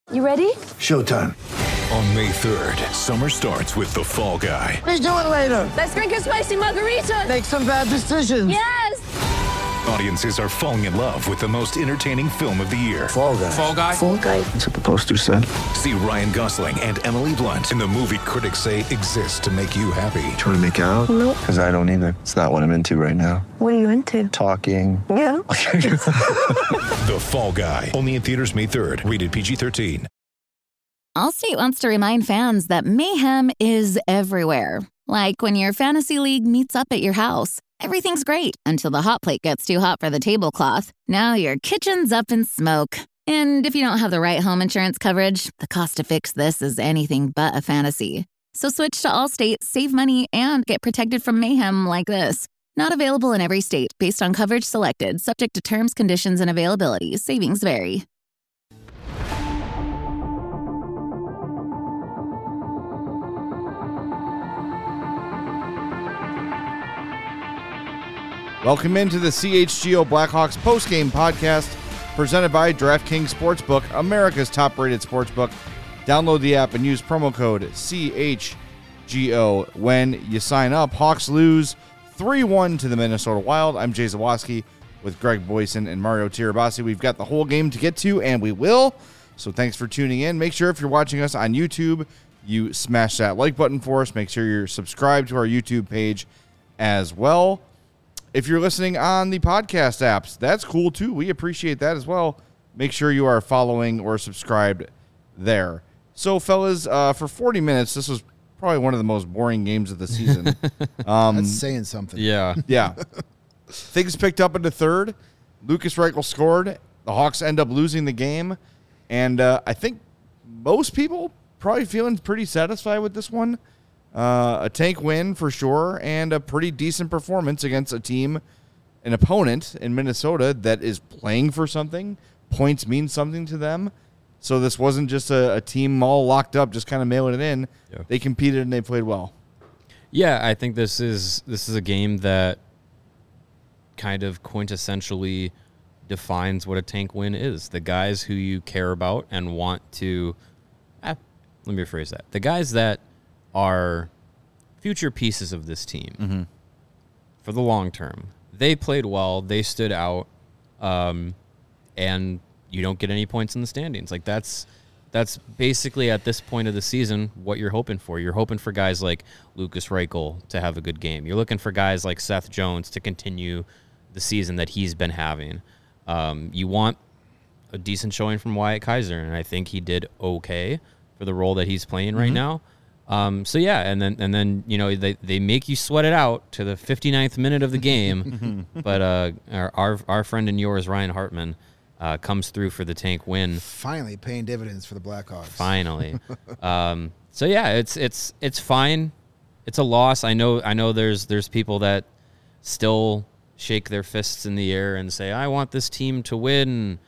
You ready? Showtime. On May 3rd, summer starts with The Fall Guy. Let's do it later. Let's drink a spicy margarita. Make some bad decisions. Yes! Audiences are falling in love with the most entertaining film of the year. Fall Guy. Fall Guy? Fall guy. That's what the poster said. See Ryan Gosling and Emily Blunt in the movie critics say exists to make you happy. Trying to make it out? Nope. Because I don't either. It's not what I'm into right now. What are you into? Talking. Yeah. The Fall Guy. Only in theaters May 3rd. Rated PG-13. Allstate wants to remind fans that mayhem is everywhere. Like when your fantasy league meets up at your house. Everything's great until the hot plate gets too hot for the tablecloth. Now your kitchen's up in smoke. And if you don't have the right home insurance coverage, the cost to fix this is anything but a fantasy. So switch to Allstate, save money, and get protected from mayhem like this. Not available in every state based on coverage selected, subject to terms, conditions, and availability. Savings vary. Welcome into the CHGO Blackhawks postgame podcast presented by DraftKings Sportsbook, America's top-rated sportsbook. Download the app and use promo code CHGO when you sign up. Hawks lose 3-1 to the Minnesota Wild. I'm Jay Zawoski with Greg Boyson and Mario Tirabassi. We've got the whole game to get to, and we will. So thanks for tuning in. Make sure if you're watching us on YouTube, you smash that like button for us. Make sure you're subscribed to our YouTube page as well. If you're listening on the podcast apps, that's cool too. We appreciate that as well. Make sure you are following or subscribed there. So, fellas, for 40 minutes, this was probably one of the most boring games of the season. That's saying something. Yeah. Yeah. Things picked up in the third. Lucas Reichel scored. The Hawks end up losing the game. And I think most people probably feeling pretty satisfied with this one. A tank win for sure, and a pretty decent performance against a team, an opponent in Minnesota that is playing for something. Points mean something to them. So this wasn't just a team all locked up, just kind of mailing it in. Yeah. They competed and they played well. Yeah, I think this is a game that kind of quintessentially defines what a tank win is. The guys who you care about and want to let me rephrase that. The guys that are future pieces of this team for the long term. They played well. They stood out, and you don't get any points in the standings. Like that's basically at this point of the season what you're hoping for. You're hoping for guys like Lucas Reichel to have a good game. You're looking for guys like Seth Jones to continue the season that he's been having. You want a decent showing from Wyatt Kaiser, and I think he did okay for the role that he's playing right now. So yeah, and then you know they make you sweat it out to the 59th minute of the game, but our friend and yours Ryan Hartman comes through for the tank win. Finally paying dividends for the Blackhawks. Finally, so yeah, it's fine. It's a loss. I know. There's people that still shake their fists in the air and say, I want this team to win.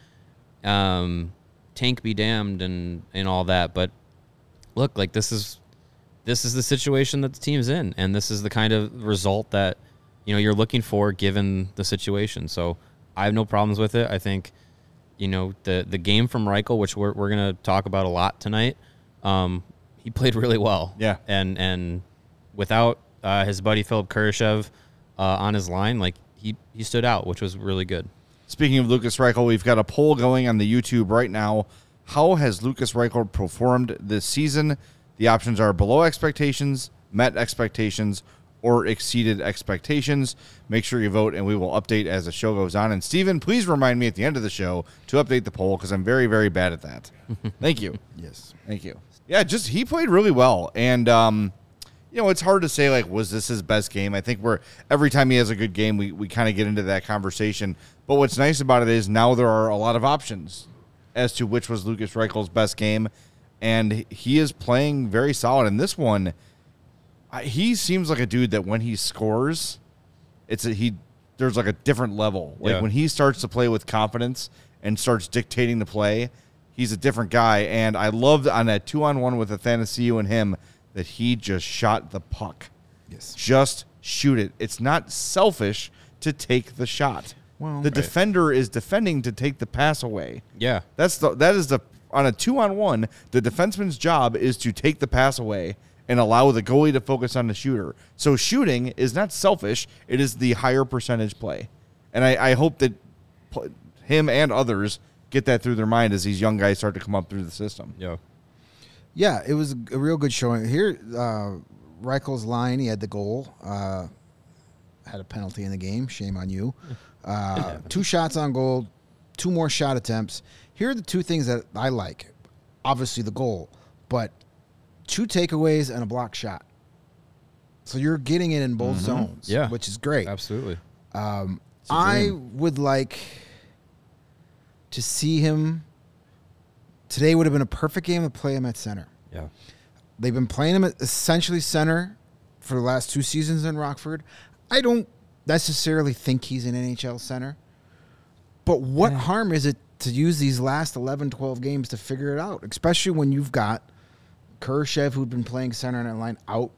Tank be damned and all that, but look, like this is the situation that the team's in, and this is the kind of result that, you know, you're looking for given the situation. So I have no problems with it. I think, you know, the game from Reichel, which we're going to talk about a lot tonight, he played really well. Yeah. And without his buddy Philip Kurashev on his line, like he stood out, which was really good. Speaking of Lucas Reichel, we've got a poll going on the YouTube right now. How has Lucas Reichel performed this season? The options are below expectations, met expectations, or exceeded expectations. Make sure you vote, and we will update as the show goes on. And Steven, please remind me at the end of the show to update the poll because I'm very, very bad at that. Thank you. Yes. Thank you. Yeah, he played really well. And, you know, it's hard to say, like, was this his best game? I think every time he has a good game, we kind of get into that conversation. But what's nice about it is now there are a lot of options as to which was Lucas Reichel's best game. And he is playing very solid. And this one, he seems like a dude that when he scores, there's like a different level. Like when he starts to play with confidence and starts dictating the play, he's a different guy. And I loved on that 2-on-1 with Athanasiou and him that he just shot the puck. Yes. Just shoot it. It's not selfish to take the shot. Well, the defender is defending to take the pass away. Yeah. That is the on a 2-on-1, the defenseman's job is to take the pass away and allow the goalie to focus on the shooter. So shooting is not selfish. It is the higher percentage play. And I hope that him and others get that through their mind as these young guys start to come up through the system. Yeah. Yeah, it was a real good showing. Here, Reichel's line, he had the goal, had a penalty in the game. Shame on you. 2 shots on goal, 2 more shot attempts. Here are the 2 things that I like. Obviously the goal, but 2 takeaways and a block shot. So you're getting it in both zones, which is great. Absolutely. I would like to see him. Today would have been a perfect game to play him at center. Yeah. They've been playing him at essentially center for the last 2 seasons in Rockford. I don't necessarily think he's an NHL center. But what harm is it to use these last 11, 12 games to figure it out, especially when you've got Kurashev, who'd been playing center in that line, out.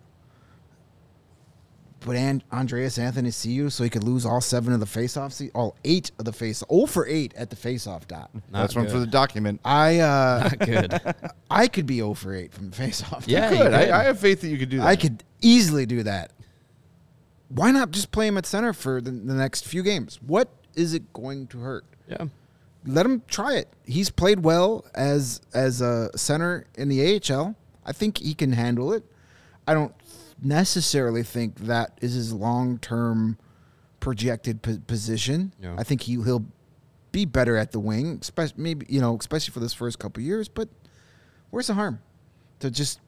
Put Andreas Anthony see so he could lose all 7 of the faceoffs, all 8 of the face, 0 for 8 at the faceoff dot. That's one for the document. Not good. I could be 0 for 8 from the faceoff. Yeah, You could. I have faith that you could do that. I could easily do that. Why not just play him at center for the next few games? What is it going to hurt? Yeah. Let him try it. He's played well as a center in the AHL. I think he can handle it. I don't necessarily think that is his long-term projected position. Yeah. I think he'll be better at the wing, especially for this first couple of years. But where's the harm to just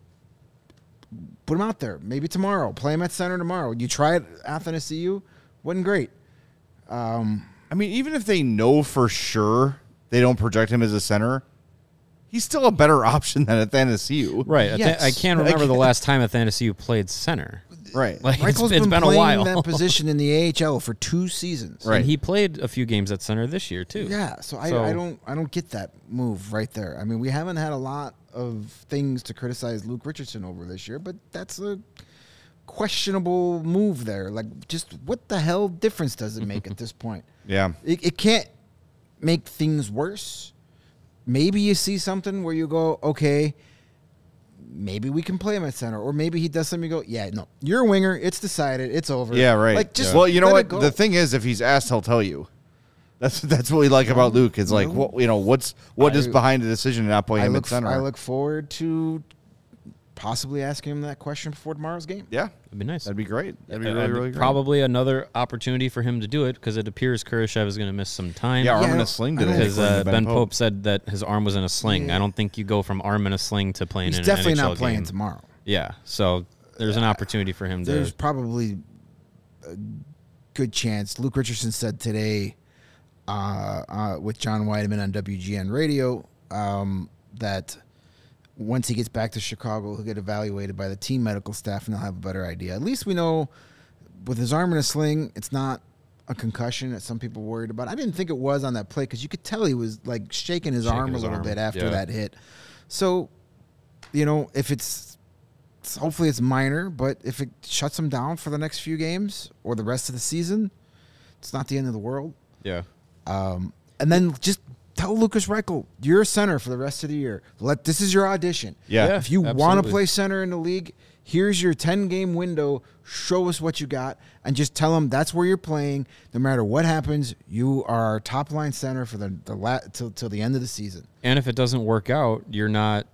put him out there? Maybe tomorrow, play him at center tomorrow. You try it, Athanasiou, wasn't great. I mean, even if they know for sure they don't project him as a center, he's still a better option than Athanasiou. Right. Yes. I can't remember the last time Athanasiou played center. Right. Like, Reichel's it's been a playing while. that position in the AHL for 2 seasons. Right. And he played a few games at center this year too. Yeah, so I don't get that move right there. I mean, we haven't had a lot of things to criticize Luke Richardson over this year, but that's a questionable move there. Like, just what the hell difference does it make at this point? Yeah. It can't make things worse. Maybe you see something where you go, okay, maybe we can play him at center. Or maybe he does something, you go, yeah, no, you're a winger. It's decided. It's over. Yeah, right. Like, just Well, you know let what? it go. The thing is, if he's asked, he'll tell you. That's what we like about Luke. It's like, what is behind the decision to not play him at center? I look forward to possibly asking him that question before tomorrow's game. Yeah. It'd be nice. That'd be great. That'd be really great. Probably another opportunity for him to do it because it appears Kurashev is going to miss some time. Yeah, arm Yeah, in I a sling don't- today. Because according to Ben Pope said that his arm was in a sling. Yeah. I don't think you go from arm in a sling to playing He's in definitely an NHL not playing game. tomorrow. Yeah, so there's an opportunity for him There's to. probably a good chance. Luke Richardson said today with John Weideman on WGN Radio that once he gets back to Chicago, he'll get evaluated by the team medical staff and they'll have a better idea. At least we know with his arm in a sling, it's not a concussion that some people worried about. I didn't think it was on that play because you could tell he was like shaking his arm a little bit after that hit. So, if it's hopefully it's minor, but if it shuts him down for the next few games or the rest of the season, it's not the end of the world. Yeah. And then just tell Lucas Reichel, you're a center for the rest of the year. This is your audition. Yeah. If you want to absolutely. play center in the league, here's your 10-game window. Show us what you got, and just tell them that's where you're playing. No matter what happens, you are our top-line center for till the end of the season. And if it doesn't work out, you're not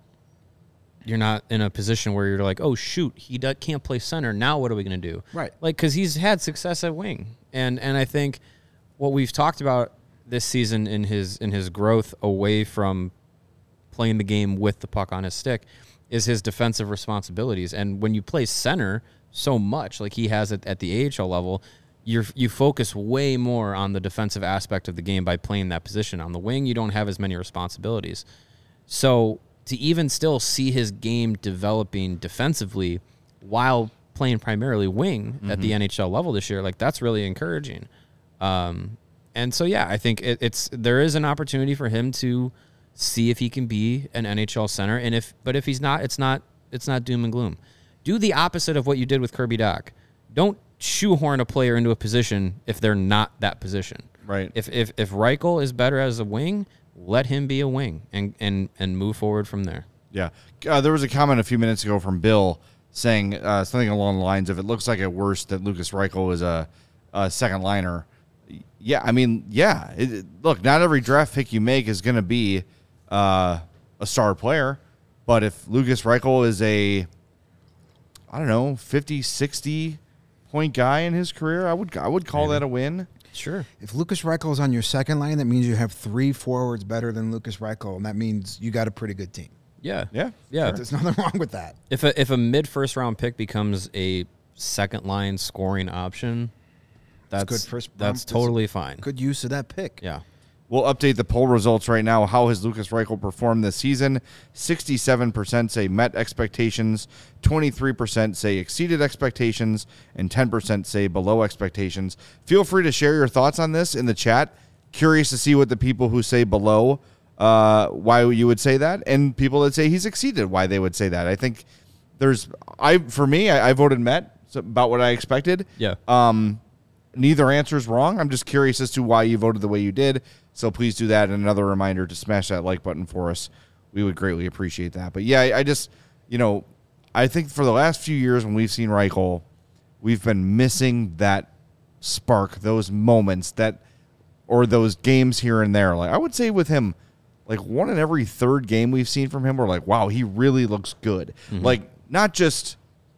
in a position where you're like, oh shoot, he can't play center. Now what are we going to do? Right. Like, because he's had success at wing, and I think what we've talked about this season in his growth away from playing the game with the puck on his stick is his defensive responsibilities. And when you play center so much, like he has it at the AHL level, you focus way more on the defensive aspect of the game by playing that position. On the wing, you don't have as many responsibilities. So to even still see his game developing defensively while playing primarily wing at the NHL level this year, like that's really encouraging. And so, yeah, I think there is an opportunity for him to see if he can be an NHL center. And if he's not, it's not doom and gloom. Do the opposite of what you did with Kirby Dach. Don't shoehorn a player into a position if they're not that position. Right. If Reichel is better as a wing, let him be a wing and move forward from there. Yeah. There was a comment a few minutes ago from Bill saying something along the lines of, it looks like at worst that Lukas Reichel is a second liner. Yeah, I mean, yeah. Look, not every draft pick you make is going to be a star player, but if Lukas Reichel is a, I don't know, 50, 60 point guy in his career, I would call that a win. Sure. If Lukas Reichel is on your second line, that means you have 3 forwards better than Lukas Reichel, and that means you got a pretty good team. Yeah. Yeah. Yeah. There's nothing wrong with that. If a mid first round pick becomes a second line scoring option, that's good first round. that's totally fine. Good use of that pick. Yeah. We'll update the poll results right now. How has Lukas Reichel performed this season? 67% say met expectations, 23% say exceeded expectations, and 10% say below expectations. Feel free to share your thoughts on this in the chat. Curious to see what the people who say below, why you would say that, and people that say he's exceeded, why they would say that. I think I voted met. It's about what I expected. Yeah. Neither answer is wrong. I'm just curious as to why you voted the way you did. So please do that. And another reminder to smash that like button for us. We would greatly appreciate that. But yeah, I just, I think for the last few years when we've seen Reichel, we've been missing that spark, those moments or those games here and there. Like I would say with him, like one in every third game we've seen from him, we're like, wow, he really looks good. Mm-hmm. Like not just,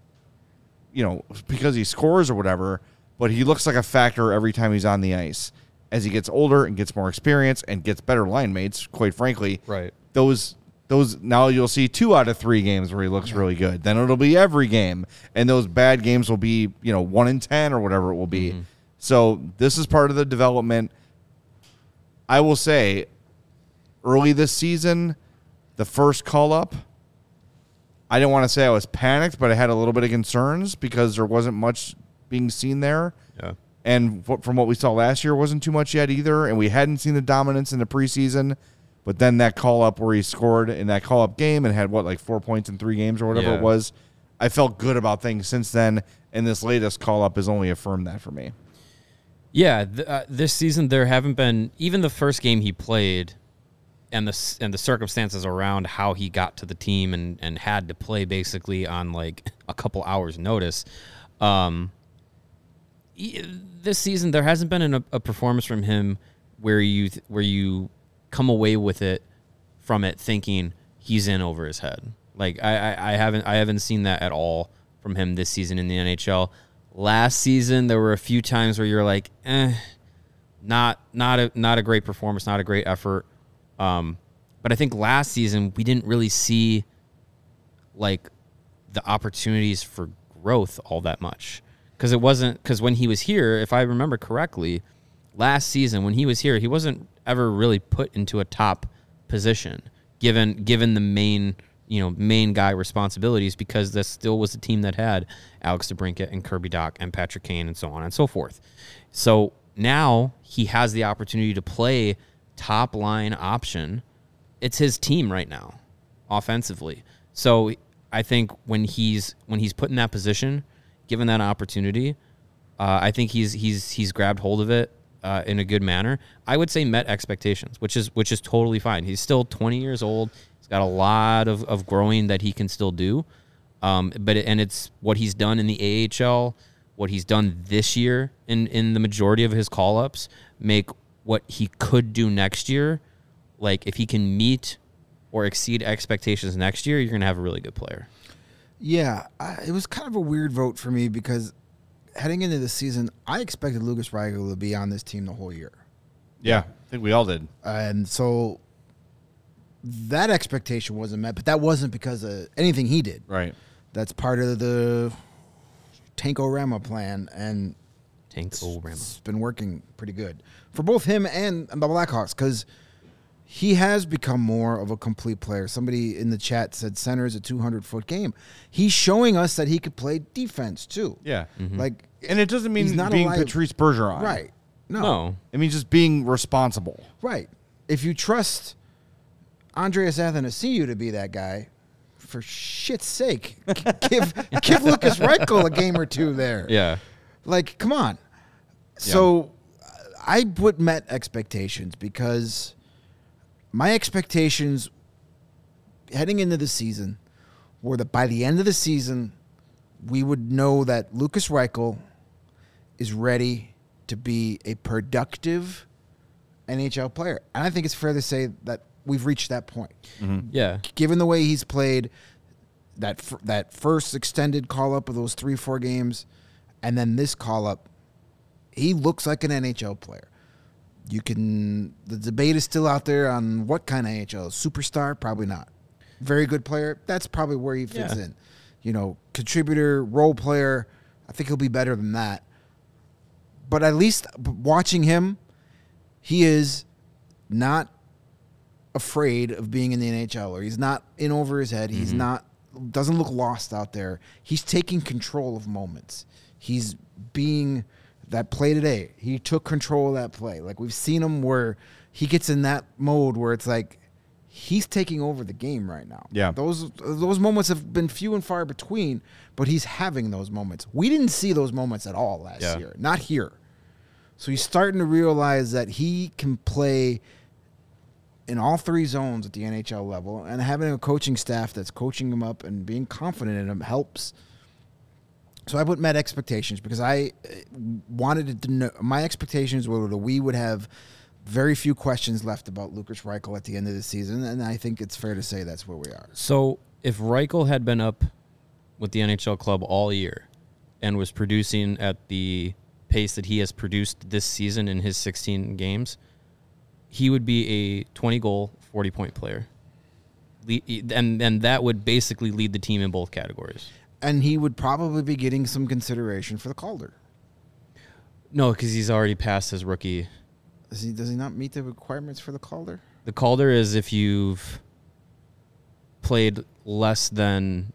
because he scores or whatever, but he looks like a factor every time he's on the ice. As he gets older and gets more experience and gets better line mates, quite frankly, right. Those now you'll see 2 out of 3 games where he looks really good. Then it'll be every game, and those bad games will be 1 in 10 or whatever it will be. Mm-hmm. So this is part of the development. I will say, early this season, the first call up, I didn't want to say I was panicked, but I had a little bit of concerns because there wasn't much being seen there. Yeah. And from what we saw last year, wasn't too much yet either. And we hadn't seen the dominance in the preseason. But then that call-up where he scored in that call-up game and had, 4 points in 3 games or whatever it was, I felt good about things since then. And this latest call-up has only affirmed that for me. Yeah, this season there haven't been, even the first game he played and the circumstances around how he got to the team and had to play basically on like a couple hours notice. This season there hasn't been a performance from him where you come away with it from it thinking he's in over his head. Like I haven't seen that at all from him this season in the NHL. Last season there were a few times where you're like, not a great performance, not a great effort. But I think last season we didn't really see like the opportunities for growth all that much. Because when he was here, if I remember correctly, last season when he was here, he wasn't ever really put into a top position, given the main guy responsibilities, because this still was a team that had Alex DeBrincat and Kirby Dach and Patrick Kane and so on and so forth. So now he has the opportunity to play top line option. It's his team right now, offensively. So I think when he's put in that position, given that opportunity, I think he's grabbed hold of it in a good manner. I would say met expectations, which is totally fine. He's still 20 years old. He's got a lot of growing that he can still do. But it's what he's done in the AHL, what he's done this year in the majority of his call-ups, make what he could do next year. Like if he can meet or exceed expectations next year, you're going to have a really good player. Yeah, it was kind of a weird vote for me because heading into the season, I expected Lukas Reichel to be on this team the whole year. Yeah, I think we all did. And so that expectation wasn't met, but that wasn't because of anything he did. Right. That's part of the Tankorama plan, and It's been working pretty good for both him and the Blackhawks because he has become more of a complete player. Somebody in the chat said center is a 200-foot game. He's showing us that he could play defense too. Yeah. Mm-hmm. And it doesn't mean being Patrice Bergeron. Right. No. It means just being responsible. Right. If you trust Andreas Athanasiou to be that guy, for shit's sake, give Lukas Reichel a game or two there. Yeah. Like, come on. So I met expectations because my expectations heading into the season were that by the end of the season, we would know that Lukas Reichel is ready to be a productive NHL player. And I think it's fair to say that we've reached that point. Yeah. Given the way he's played, that first extended call-up of those 3-4 games, and then this call-up, he looks like an NHL player. The debate is still out there on what kind of NHL. Superstar? Probably not. Very good player? That's probably where he fits in. Contributor, role player, I think he'll be better than that. But at least watching him, he is not afraid of being in the NHL, or he's not in over his head. He's doesn't look lost out there. He's taking control of moments. He's being that play today. He took control of that play. Like, we've seen him where he gets in that mode where it's like he's taking over the game right now. Yeah. Those moments have been few and far between, but he's having those moments. We didn't see those moments at all last year. Not here. So he's starting to realize that he can play in all three zones at the NHL level, and having a coaching staff that's coaching him up and being confident in him helps. So I met expectations because I wanted to know. My expectations were that we would have very few questions left about Lukas Reichel at the end of the season, and I think it's fair to say that's where we are. So if Reichel had been up with the NHL club all year and was producing at the pace that he has produced this season in his 16 games, he would be a 20-goal, 40-point player. And that would basically lead the team in both categories. And he would probably be getting some consideration for the Calder. No, because he's already passed his rookie. Does he not meet the requirements for the Calder? The Calder is if you've played less than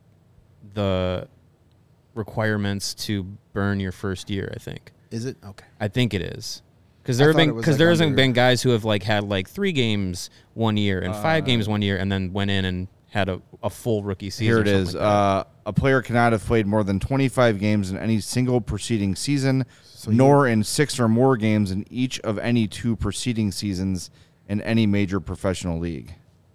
the requirements to burn your first year, I think. Is it? Okay. I think it is. Because there hasn't been guys who have had 3 games 1 year and 5 games 1 year and then went in and had a full rookie season. Here it is. A player cannot have played more than 25 games in any single preceding season, nor in 6 or more games in each of any 2 preceding seasons in any major professional league.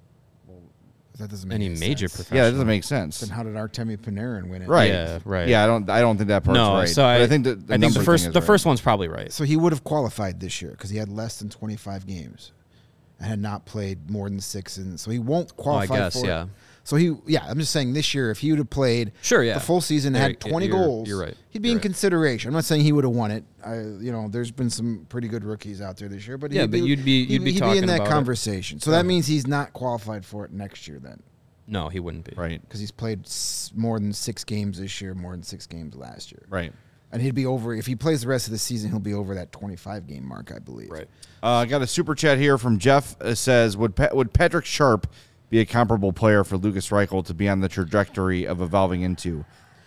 That doesn't make any any major sense. professional. Yeah, that doesn't make sense. Then how did Artemi Panarin win it? Right. Yeah, right. Yeah, I don't think that part's right. So But I think the first one's probably right. So he would have qualified this year because he had less than 25 games and had not played more than 6, and so he won't qualify guess, for yeah. it. So I'm just saying this year, if he would have played the full season and had 20 goals, you're right. he'd be in consideration. I'm not saying he would have won it. There's been some pretty good rookies out there this year, but you'd be talking in that about conversation. So that means he's not qualified for it next year then. No, he wouldn't be. Right. Because he's played more than 6 games this year, more than 6 games last year. Right. And he'd be over, if he plays the rest of the season, he'll be over that 25-game mark, I believe. Right. I got a super chat here from Jeff. It says, would Patrick Sharp be a comparable player for Lukas Reichel to be on the trajectory of evolving into?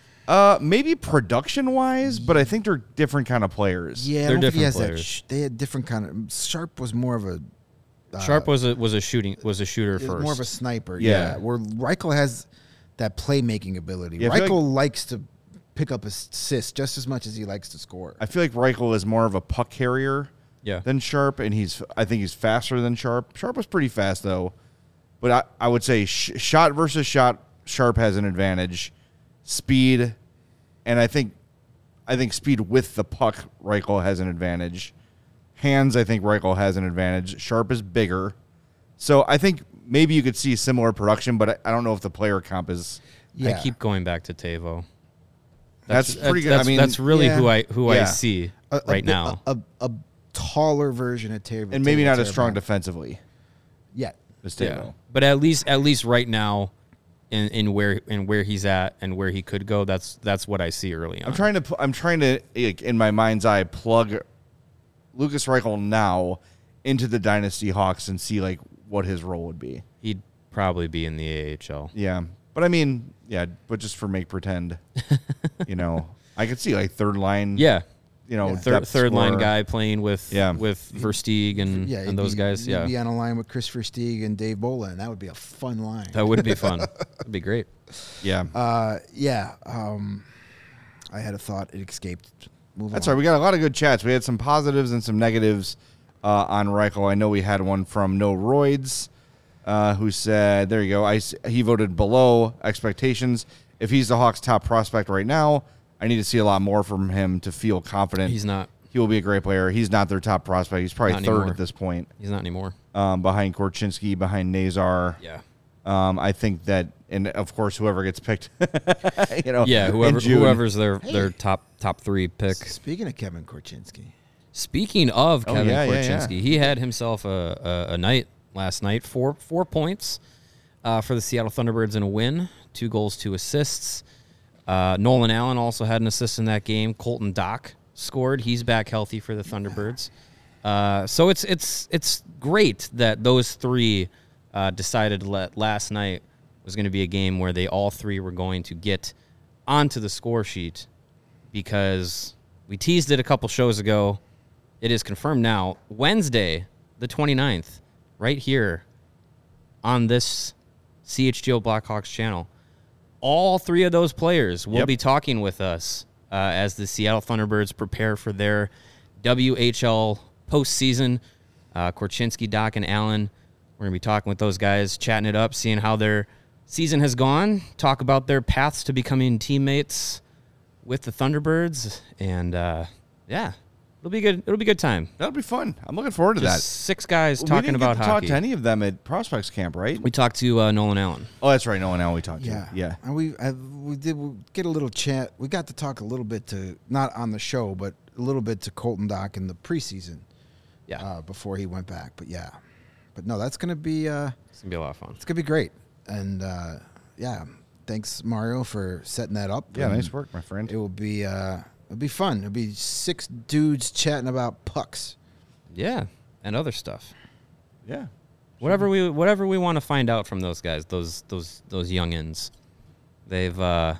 Maybe production-wise, but I think they're different kind of players. Yeah, They're I don't think he different has players. they had different kind of. Sharp was more of a. Sharp was a shooter first. More of a sniper. Yeah. Where Reichel has that playmaking ability. Yeah, I feel Reichel likes to pick up assists just as much as he likes to score. I feel like Reichel is more of a puck carrier than Sharp, and I think he's faster than Sharp. Sharp was pretty fast, though. But I would say shot versus shot, Sharp has an advantage. Speed, and I think speed with the puck, Reichel has an advantage. Hands, I think Reichel has an advantage. Sharp is bigger. So I think maybe you could see similar production, but I don't know if the player comp is. Yeah. I keep going back to Tavo. That's pretty good. That's really yeah. who I see right now. A taller version of Tavo. And maybe not as Tavo. strong defensively Yet. as Tavo. But at least right now, in where he's at and where he could go, that's what I see early on. I'm trying to like, in my mind's eye plug Lukas Reichel now into the Dynasty Hawks and see like what his role would be. He'd probably be in the AHL. Yeah. But I mean, but just for make pretend, I could see like third line. Yeah. Third line guy playing with Versteeg and those guys. You'd be on a line with Chris Versteeg and Dave Bolin. That would be a fun line. That would be fun. That'd be great. Yeah. I had a thought. It escaped. Move That's on. right. We got a lot of good chats. We had some positives and some negatives. on Reichel. I know we had one from No Roids who said, there you go, he voted below expectations. If he's the Hawks' top prospect right now, I need to see a lot more from him to feel confident. He's not. He will be a great player. He's not their top prospect. He's probably third at this point. He's not anymore. Behind Korchinski, behind Nazar. Yeah. I think that, and of course, whoever gets picked, Yeah, whoever's their top 3 pick. Speaking of Kevin Korchinski. Speaking of Kevin Korchinski, yeah. he had himself a night last night. 4 points for the Seattle Thunderbirds in a win. 2 goals, 2 assists. Nolan Allen also had an assist in that game. Colton Dock scored. He's back healthy for the Thunderbirds. So it's great that those 3 decided last night was going to be a game where they all 3 were going to get onto the score sheet, because we teased it a couple shows ago. It is confirmed now. Wednesday, the 29th, right here on this CHGO Blackhawks channel, all 3 of those players will be talking with us as the Seattle Thunderbirds prepare for their WHL postseason. Korchinski, Dock, and Allen. We're going to be talking with those guys, chatting it up, seeing how their season has gone, talk about their paths to becoming teammates with the Thunderbirds, and it'll be good. It'll be a good time. That'll be fun. I'm looking forward to that. 6 guys We talking didn't about get to hockey. talk to any of them at Prospects Camp, right? We talked to Nolan Allen. Oh, that's right. Nolan Allen we talked Yeah. to. Yeah. And we did get a little chat. We got to talk a little bit to, not on the show, but a little bit to Colton Dock in the preseason. Yeah. Before he went back. But yeah. But no, that's going to be It's going to be a lot of fun. it's going to be great. And thanks Mario for setting that up. Yeah, And nice work, my friend. It will be it'll be fun. It'll be 6 dudes chatting about pucks. Yeah, and other stuff. Yeah. Whatever we want to find out from those guys, those youngins, they've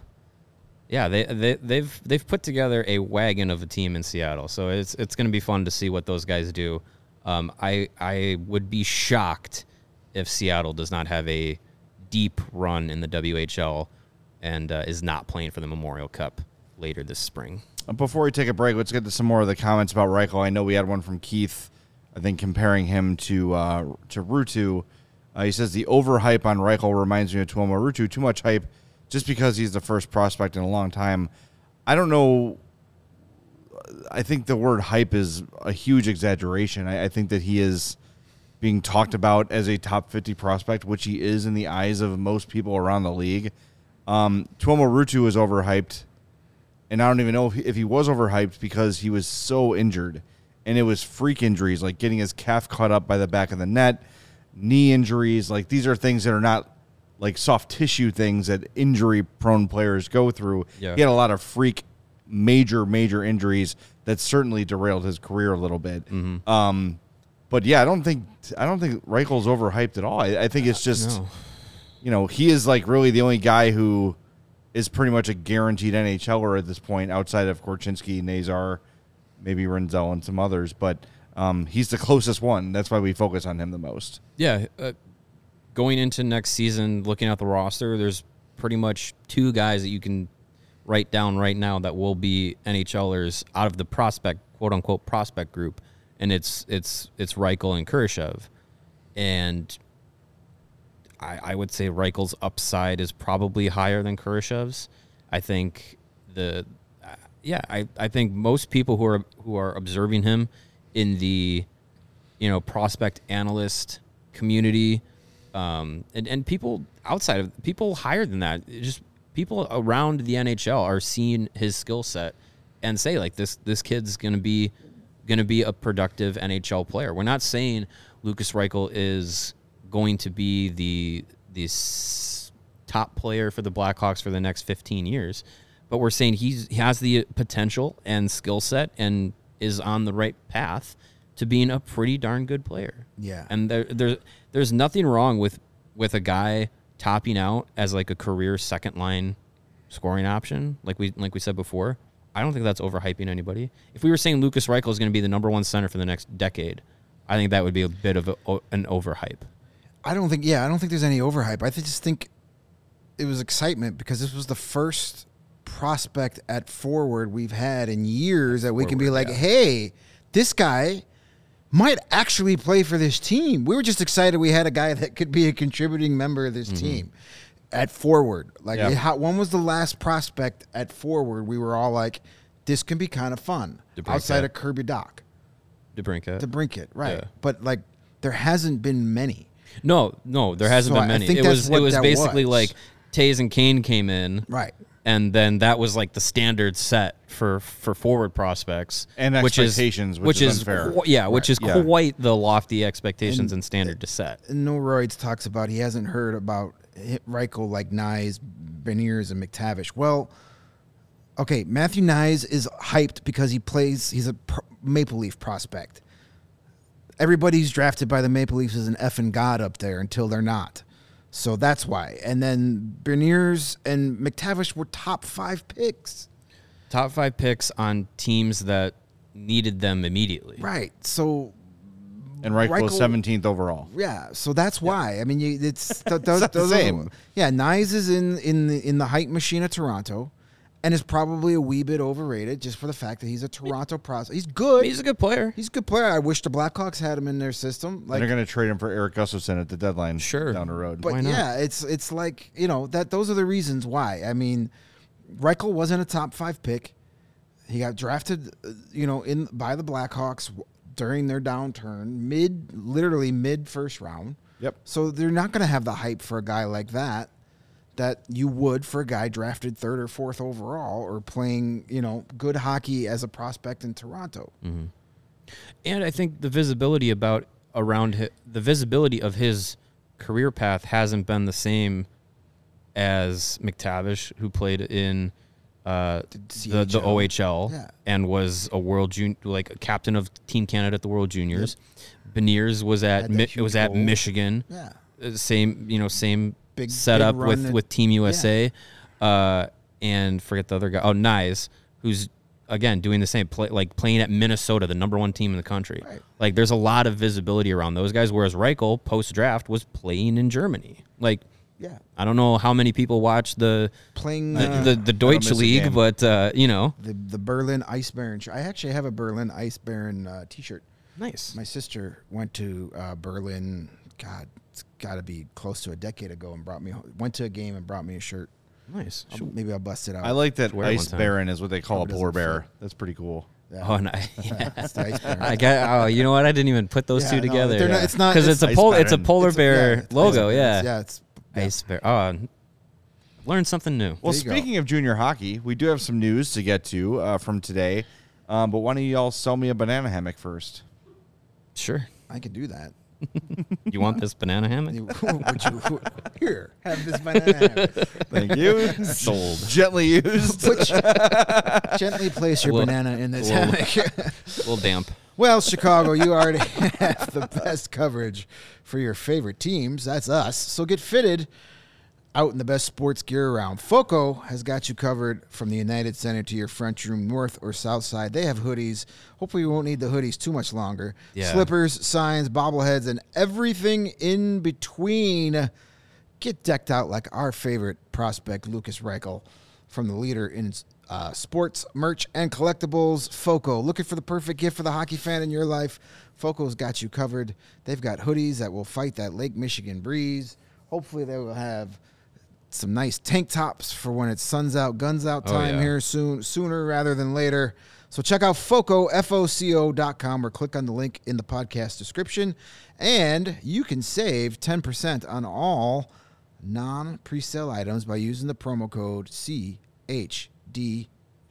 they've put together a wagon of a team in Seattle. So it's going to be fun to see what those guys do. I would be shocked if Seattle does not have a deep run in the WHL and is not playing for the Memorial Cup later this spring. Before we take a break, let's get to some more of the comments about Reichel. I know we had one from Keith, I think, comparing him to Ruutu. He says the overhype on Reichel reminds me of Tuomo Ruutu. Too much hype just because he's the first prospect in a long time. I don't know. I think the word hype is a huge exaggeration. I think that he is being talked about as a top 50 prospect, which he is in the eyes of most people around the league. Tuomo Ruutu is overhyped. And I don't even know if he was overhyped because he was so injured. And it was freak injuries, like getting his calf cut up by the back of the net, knee injuries. Like, these are things that are not like soft tissue things that injury-prone players go through. Yeah. He had a lot of freak, major injuries that certainly derailed his career a little bit. Mm-hmm. But yeah, I don't think Reichel's overhyped at all. I think it's just, he is like really the only guy who is pretty much a guaranteed NHLer at this point, outside of Korchinski, Nazar, maybe Renzel, and some others. But he's the closest one. That's why we focus on him the most. Yeah, going into next season, looking at the roster, there's pretty much 2 guys that you can write down right now that will be NHLers out of the prospect, quote unquote, prospect group, and it's Reichel and Kurashev. And I would say Reichel's upside is probably higher than Kurashev's. I think I think most people who are observing him in the prospect analyst community, and people outside of people higher than that, just people around the NHL are seeing his skill set and say, like, this kid's gonna be a productive NHL player. We're not saying Lukas Reichel is going to be the top player for the Blackhawks for the next 15 years, but we're saying he has the potential and skill set and is on the right path to being a pretty darn good player. Yeah. And there's nothing wrong with a guy topping out as like a career second line scoring option, like we said before. I don't think that's overhyping anybody. If we were saying Lukas Reichel is going to be the number 1 center for the next decade, I think that would be a bit of an overhype. I don't think there's any overhype. I just think it was excitement because this was the first prospect at forward we've had in years that we can be like, hey, this guy might actually play for this team. We were just excited we had a guy that could be a contributing member of this team at forward. Like, when was the last prospect at forward we were all like, this can be kind of fun outside of Kirby Doc? DeBrincat, right. Yeah. But, like, there hasn't been many. No, there hasn't been many. It was basically like Taze and Kane came in. Right. And then that was like the standard set for forward prospects. And expectations, which is unfair. Which is quite the lofty expectations and standard to set. No Roids talks about he hasn't heard about Reichel like Nyes, Beniers, and McTavish. Well, okay, Matthew Nyes is hyped because he's a Maple Leaf prospect. Everybody who's drafted by the Maple Leafs is an effing god up there until they're not. So that's why. And then Beniers and McTavish were top 5 picks. Top 5 picks on teams that needed them immediately. Right. So and Reichel was 17th overall. Yeah. So that's why. I mean, it's those the same. Nyes is in the hype machine of Toronto. And is probably a wee bit overrated just for the fact that he's a Toronto prospect. He's good. He's a good player. I wish the Blackhawks had him in their system. Like, and they're going to trade him for Eric Gustafsson at the deadline down the road. But yeah, it's like, that those are the reasons why. I mean, Reichel wasn't a top 5 pick. He got drafted, by the Blackhawks during their downturn, literally mid first round. Yep. So they're not going to have the hype for a guy like that you would for a guy drafted 3rd or 4th overall or playing, good hockey as a prospect in Toronto. Mm-hmm. And I think the visibility the visibility of his career path hasn't been the same as McTavish, who played in the OHL and was a World a captain of Team Canada at the World Juniors. Yep. Beniers was at Michigan. Yeah. Same big setup with Team USA, and forget the other guy. Oh, Nyes, who's again doing the same playing at Minnesota, the number 1 team in the country. Right. Like, there's a lot of visibility around those guys. Whereas Reichel, post draft, was playing in Germany. Like, I don't know how many people watch the Deutsche League, but the Berlin Ice Baron. I actually have a Berlin Ice Baron T-shirt. Nice. My sister went to Berlin. God, it's got to be close to a decade ago, and went to a game and brought me a shirt. Nice. Maybe I'll bust it out. I like that Ice Baron is what they call a polar bear. That's pretty cool. Yeah. Oh, nice. It's the Ice Baron. You know what? I didn't even put those two together. It's not because it's a polar bear logo. It's Ice Bear. Oh, learn something new. Well, speaking of junior hockey, we do have some news to get to from today. But why don't y'all sell me a banana hammock first? Sure. I could do that. You want this banana hammock? Here, have this banana hammock. Thank you. Sold. Gently used. Gently place your banana in this hammock. A little damp. Well, Chicago, you already have the best coverage for your favorite teams. That's us. So get fitted out in the best sports gear around. Foco has got you covered from the United Center to your French room, north or south side. They have hoodies. Hopefully you won't need the hoodies too much longer. Yeah. Slippers, signs, bobbleheads, and everything in between. Get decked out like our favorite prospect, Lucas Reichel, from the leader in sports, merch, and collectibles, Foco. Looking for the perfect gift for the hockey fan in your life? Foco's got you covered. They've got hoodies that will fight that Lake Michigan breeze. Hopefully they will have some nice tank tops for when it's suns out, guns out time here sooner rather than later. So check out Foco, FOCO.com, or click on the link in the podcast description. And you can save 10% on all non-presale items by using the promo code CHGO.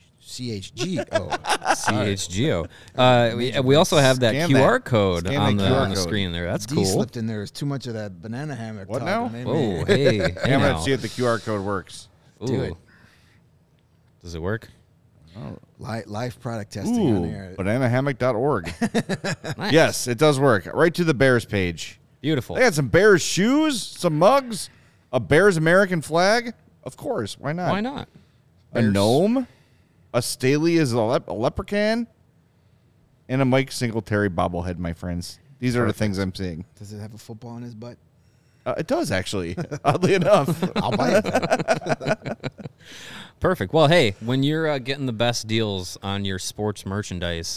We also have that Scan QR that. code Scan on that the QR screen there. That's D cool. slipped in there. There's too much of that banana hammock. What talk. now? Oh, hey. I'm going to see if the QR code works. Do it. Does it work? Live product testing on there. Bananahammock.org. Nice. Yes, it does work. Right to the Bears page. Beautiful. They had some Bears shoes, some mugs, a Bears American flag. Of course. Why not? Why not? A gnome, a Staley is a leprechaun, and a Mike Singletary bobblehead, my friends. These are the things I'm seeing. Does it have a football in his butt? It does, actually, oddly enough. I'll buy it. Perfect. Well, hey, when you're getting the best deals on your sports merchandise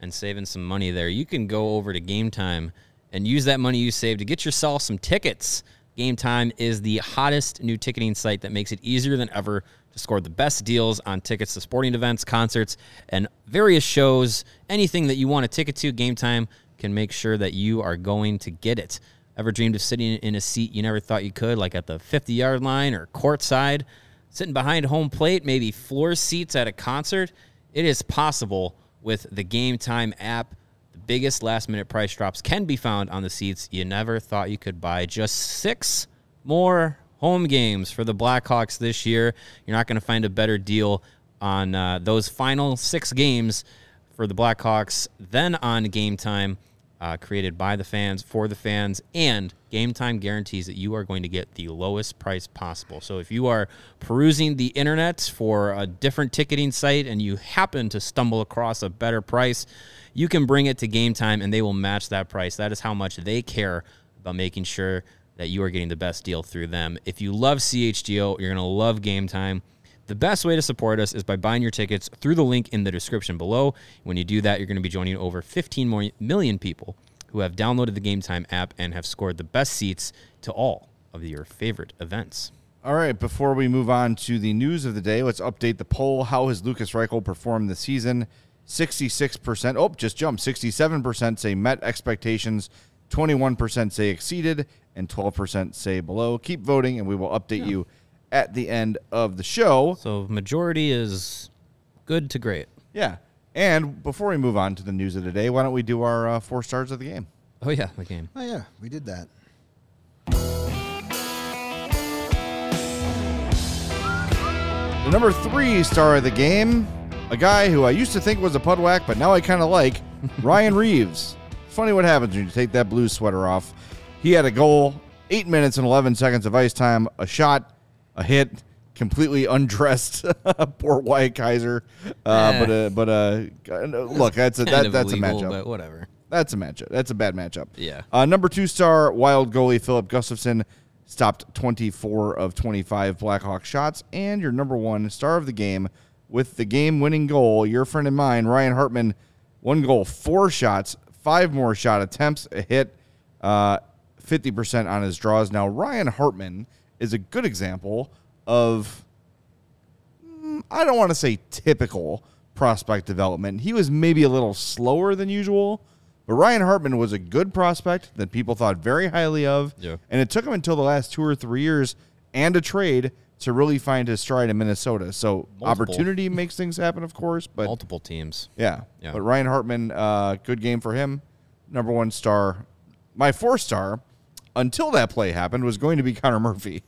and saving some money there, you can go over to Game Time and use that money you saved to get yourself some tickets. Game Time is the hottest new ticketing site that makes it easier than ever to score the best deals on tickets to sporting events, concerts, and various shows. Anything that you want a ticket to, Game Time can make sure that you are going to get it. Ever dreamed of sitting in a seat you never thought you could, like at the 50-yard line or courtside, sitting behind home plate, maybe floor seats at a concert? It is possible with the Game Time app. The biggest last-minute price drops can be found on the seats you never thought you could buy. Just 6 more home games for the Blackhawks this year. You're not going to find a better deal on those final 6 games for the Blackhawks than on Game Time, created by the fans, for the fans, and Game Time guarantees that you are going to get the lowest price possible. So if you are perusing the internet for a different ticketing site and you happen to stumble across a better price, you can bring it to Game Time and they will match that price. That is how much they care about making sure that you are getting the best deal through them. If you love CHGO, you're going to love Game Time. The best way to support us is by buying your tickets through the link in the description below. When you do that, you're going to be joining over 15 million people who have downloaded the Game Time app and have scored the best seats to all of your favorite events. All right, before we move on to the news of the day, let's update the poll. How has Lukas Reichel performed this season? 66%, just jumped. 67% say met expectations, 21% say exceeded, and 12% say below. Keep voting, and we will update you at the end of the show. So majority is good to great. Yeah. And before we move on to the news of the day, why don't we do our 4 stars of the game? Oh, yeah, the game. Oh, yeah, we did that. The number 3 star of the game, a guy who I used to think was a pudwack, but now I kind of like, Ryan Reeves. Funny what happens when you take that blue sweater off. He had a goal, 8 minutes and 11 seconds of ice time, a shot, a hit, completely undressed. Poor Wyatt Kaiser. Look, that's a matchup. But whatever. That's a matchup. That's a bad matchup. Yeah. Number 2 star, Wild goalie Philip Gustafsson stopped 24 of 25 Blackhawk shots. And your number 1 star of the game with the game-winning goal, your friend and mine, Ryan Hartman, 1 goal, 4 shots, 5 more shot attempts, a hit, 50% on his draws. Now, Ryan Hartman is a good example of, I don't want to say typical prospect development. He was maybe a little slower than usual, but Ryan Hartman was a good prospect that people thought very highly of. Yeah. And it took him until the last 2 or 3 years and a trade to really find his stride in Minnesota. So opportunity makes things happen, of course, but multiple teams. Yeah. Yeah. But Ryan Hartman, good game for him. Number 1 star. My 4 star, until that play happened, was going to be Connor Murphy.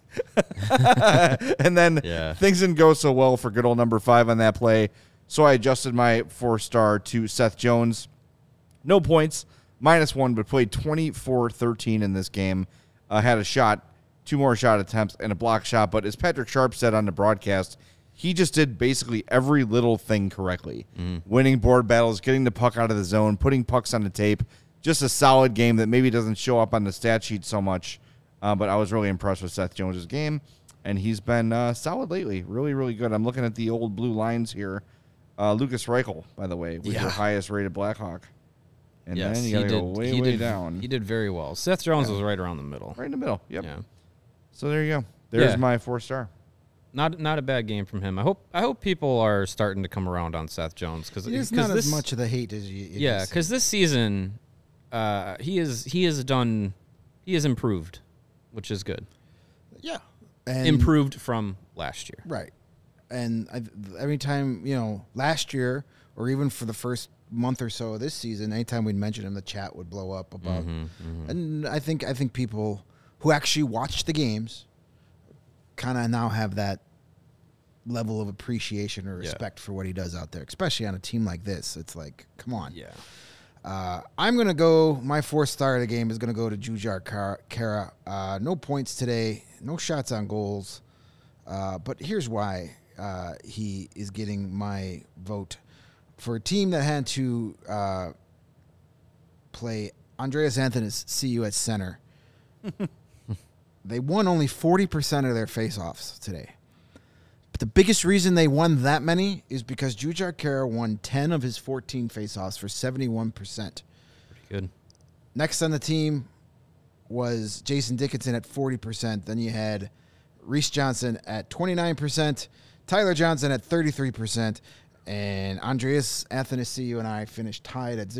And then things didn't go so well for good old number 5 on that play. So I adjusted my 4 star to Seth Jones. No points, -1, but played 24-13 in this game. Had a shot, 2 more shot attempts, and a block shot. But as Patrick Sharp said on the broadcast, he just did basically every little thing correctly. Winning board battles, getting the puck out of the zone, putting pucks on the tape. Just a solid game that maybe doesn't show up on the stat sheet so much. But I was really impressed with Seth Jones' game. And he's been solid lately. Really, really good. I'm looking at the old blue lines here. Lukas Reichel, by the way, was your highest rated Blackhawk. And then you got to go way down. He did very well. Seth Jones was right around the middle. Right in the middle, yep. Yeah. So there you go. There's my 4 star. Not a bad game from him. I hope people are starting to come around on Seth Jones because it's not as much of the hate as you. Yeah, because this season, he has improved, which is good. Yeah, and improved from last year. Right, and every time last year or even for the first month or so of this season, anytime we'd mention him, the chat would blow up about. And I think people who actually watch the games kind of now have that level of appreciation or respect for what he does out there, especially on a team like this. It's like, come on. Yeah. I'm going to go, my 4th star of the game is going to go to Jujhar Khaira. No points today, no shots on goals. But here's why he is getting my vote. For a team that had to play Andreas Anthony at center, they won only 40% of their faceoffs today. But the biggest reason they won that many is because Jujhar Khaira won 10 of his 14 faceoffs for 71%. Pretty good. Next on the team was Jason Dickinson at 40%. Then you had Reese Johnson at 29%, Tyler Johnson at 33%, and Andreas Athanasiou and I finished tied at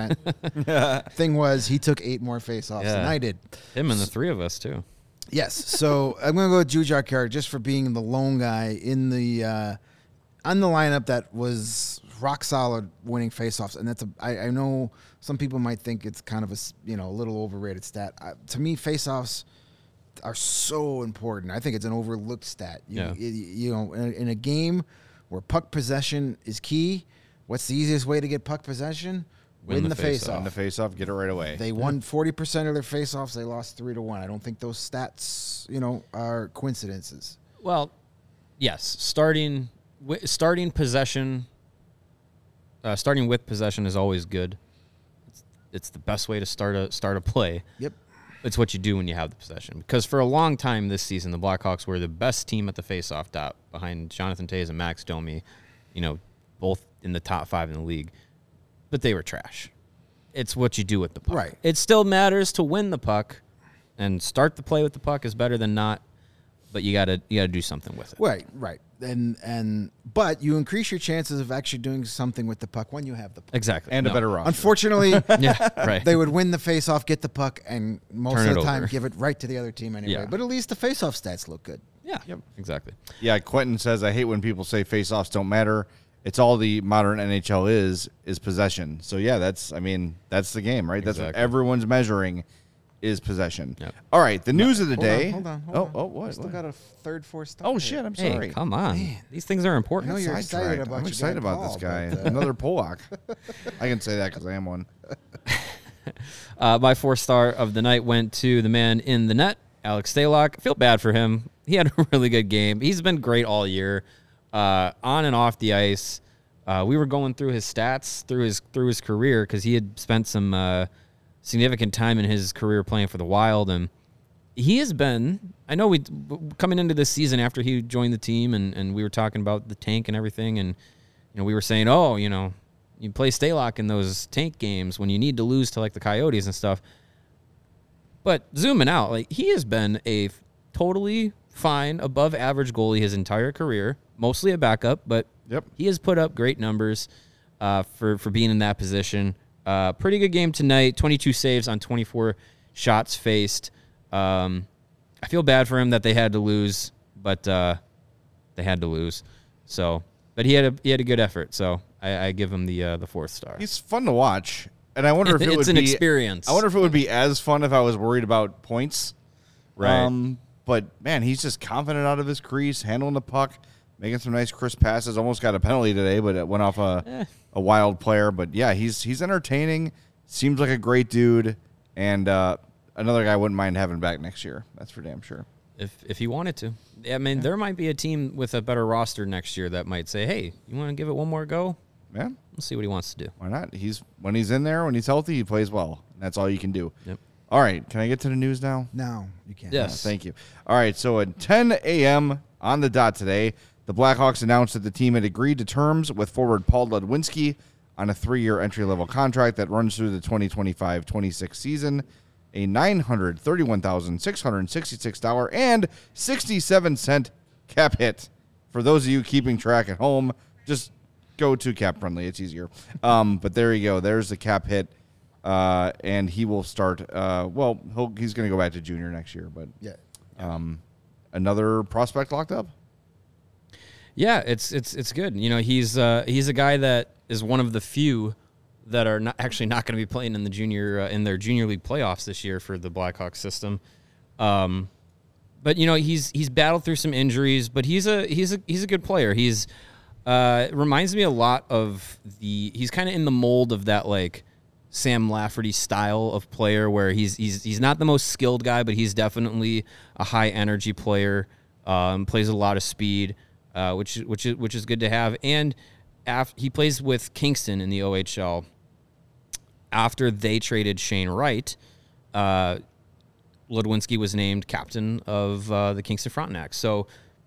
0%. Thing was, he took 8 more faceoffs than I did. Him and the three of us, too. Yes, so I'm going to go with Jujhar Khaira just for being the lone guy in the on the lineup that was rock solid winning faceoffs, and that's I know some people might think it's kind of a little overrated stat. To me, faceoffs are so important. I think it's an overlooked stat. In a game where puck possession is key, what's the easiest way to get puck possession? Win the faceoff. Win the faceoff, get it right away. They won 40% of their faceoffs. They lost 3-1. I don't think those stats, are coincidences. Well, yes, starting possession, starting with possession is always good. It's the best way to start a play. Yep. It's what you do when you have the possession. Because for a long time this season, the Blackhawks were the best team at the faceoff dot behind Jonathan Toews and Max Domi, both in the top 5 in the league. But they were trash. It's what you do with the puck. Right. It still matters to win the puck, and start the play with the puck is better than not. But you gotta do something with it. Right. But you increase your chances of actually doing something with the puck when you have the puck. Exactly. And a better roster. Unfortunately, right. They would win the faceoff, get the puck, and most Turn of it the time over. give it right to the other team anyway. Yeah. But at least the faceoff stats look good. Yeah. Yep. Exactly. Yeah, Quentin says, I hate when people say faceoffs don't matter. It's all the modern NHL is possession. So, yeah, that's the game, right? That's what Exactly. everyone's measuring is possession. Yep. All right, the news of the Hold day. on. What? We still got a third, fourth stop. Oh, here. shit, I'm Hey, sorry. come on. These things are important. I know you're excited Sidetracked. about I'm your excited guy about this Paul, guy. but, Another Polak. I can say that because I am one. My 4-star of the night went to the man in the net, Alex Stalock. I feel bad for him. He had a really good game. He's been great all year, on and off the ice. We were going through his stats through his career because he had spent some significant time in his career playing for the Wild, and he has been. I know we coming into this season after he joined the team, and we were talking about the tank and everything, and we were saying, you play Stalock in those tank games when you need to lose to like the Coyotes and stuff. But zooming out, he has been a totally fine, above average goalie his entire career, mostly a backup, but Yep. he has put up great numbers for being in that position. Pretty good game tonight, 22 saves on 24 shots faced. I feel bad for him that they had to lose, but they had to lose. So, but he had a good effort, so I give him the 4th star. He's fun to watch, and I wonder if it It's would an be experience. I wonder if it would be as fun if I was worried about points. Right. But man, he's just confident out of his crease, handling the puck, making some nice crisp passes. Almost got a penalty today, but it went off a Wild player. But yeah, he's entertaining. Seems like a great dude, and another guy I wouldn't mind having back next year. That's for damn sure. If he wanted to. I mean, there might be a team with a better roster next year that might say, hey, you want to give it one more go? Yeah, Let's see what he wants to do. why not? When he's in there, when he's healthy, he plays well. That's all you can do. Yep. All right, can I get to the news now? No, you can't. Yes. Thank you. All right, so at 10 a.m. on the dot today, the Blackhawks announced that the team had agreed to terms with forward Paul Ludwinski on a 3-year entry-level contract that runs through the 2025-26 season, a $931,666.67 cap hit. For those of you keeping track at home, just go to Cap Friendly. It's easier. But there you go. There's the cap hit. And he will start. He's going to go back to junior next year. But Yeah. another prospect locked up. Yeah, it's good. He's a guy that is one of the few that are not going to be playing in the in their junior league playoffs this year for the Blackhawks system. But he's battled through some injuries, but he's a good player. He's reminds me a lot of he's kind of in the mold of that like Sam Lafferty style of player where he's not the most skilled guy, but he's definitely a high energy player. Plays a lot of speed, which is good to have. And he plays with Kingston in the OHL. After they traded Shane Wright, Ludwinski was named captain of the Kingston Frontenacs. So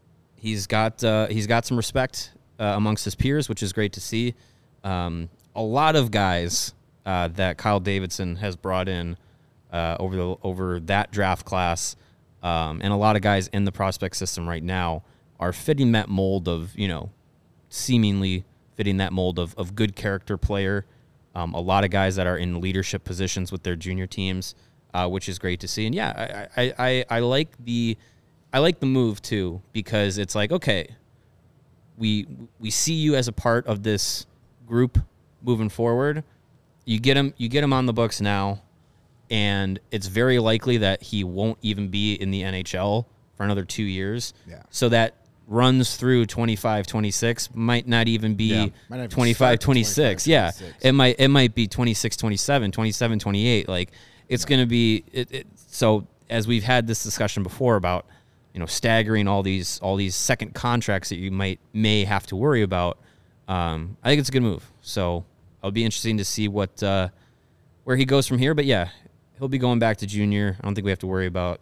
he's got some respect amongst his peers, which is great to see. A lot of guys that Kyle Davidson has brought in over that draft class, and a lot of guys in the prospect system right now are fitting that mold of, seemingly fitting that mold of good character player. A lot of guys that are in leadership positions with their junior teams, which is great to see. And yeah, I like the move too, because it's like, okay, we see you as a part of this group moving forward. You get him on the books now, and it's very likely that he won't even be in the NHL for another 2 years. Yeah. So that runs through 25-26, might not even be Might not even 25-26. Yeah. 25-26. It might be 26-27, 27-28. Like, it's going to be so as we've had this discussion before about, staggering all these second contracts that you may have to worry about. I think it's a good move. So it'll be interesting to see where he goes from here. But yeah, he'll be going back to junior. I don't think we have to worry about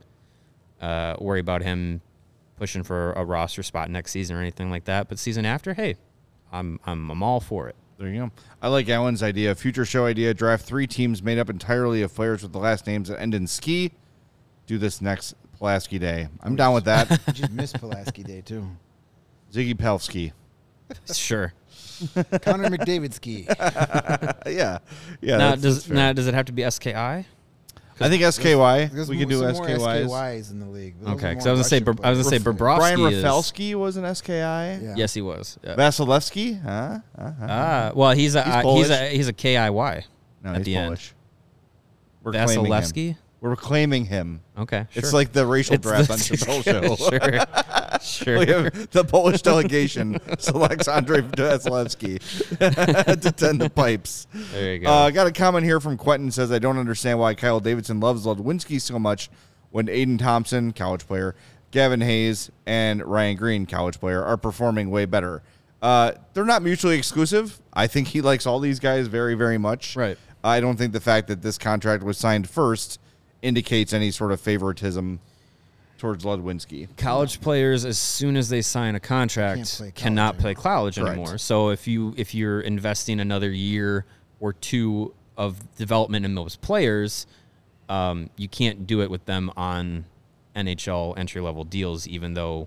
him pushing for a roster spot next season or anything like that. But season after, hey, I'm all for it. There you go. I like Alan's idea. Future show idea: draft 3 teams made up entirely of players with the last names that end in ski. Do this next Pulaski Day. I'm down with that. You just missed Pulaski Day, too. Ziggy Pelski. Sure. Connor McDavid ski. Yeah. Now that's fair. does it have to be SKI? I think SKY. There's We can do some more SKYs. SKYs in the league. Those Okay, are because more I was Russian gonna say players. Bobrovsky Brian is. Rafalski was an SKI. Yeah. Yes, he was. Yeah. Vasilevsky? Huh? Well, he's Polish. a KIY No, at he's the end. Polish. We're claiming him. Vasilevsky? We're claiming him. Okay, sure. It's like the racial draft on Chappelle Show. Sure. We have the Polish delegation selects Andrei Vasilevsky to tend the pipes. There you go. Got a comment here from Quentin. Says, I don't understand why Kyle Davidson loves Ludwinski so much when Aiden Thompson, college player, Gavin Hayes, and Ryan Green, college player, are performing way better. They're not mutually exclusive. I think he likes all these guys very, very much. Right. I don't think the fact that this contract was signed first indicates any sort of favoritism towards Ludwinski. College players, as soon as they sign a contract, cannot play college anymore. So if you're investing another year or two of development in those players, you can't do it with them on NHL entry level deals, even though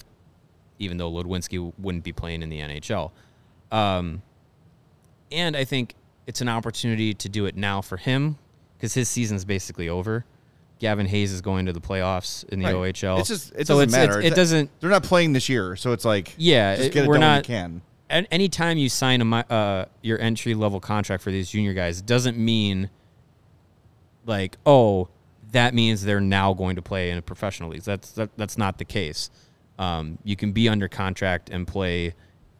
Ludwinski wouldn't be playing in the NHL. And I think it's an opportunity to do it now for him, because his season's basically over. Gavin Hayes is going to the playoffs in the OHL. It doesn't matter. It doesn't. They're not playing this year, so it's like just get it we're done not. when you can. And anytime you sign your entry level contract for these junior guys, it doesn't mean like, oh, that means they're now going to play in a professional league. That's not the case. You can be under contract and play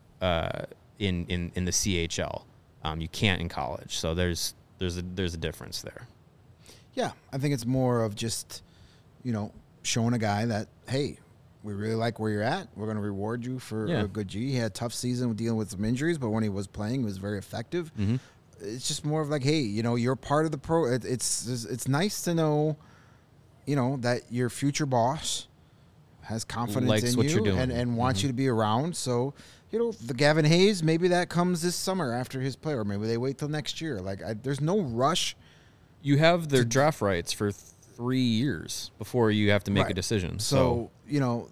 in the CHL. You can't in college. So there's a difference there. Yeah, I think it's more of just, showing a guy that, hey, we really like where you're at. We're going to reward you for a good G. He had a tough season with dealing with some injuries, but when he was playing, he was very effective. Mm-hmm. It's just more of like, hey, you're part of the pro. It's nice to know, that your future boss has confidence likes in what you you're doing. and wants you to be around. So, the Gavin Hayes, maybe that comes this summer after his play, or maybe they wait till next year. Like, there's no rush. You have their draft rights for 3 years before you have to make a decision. So they'll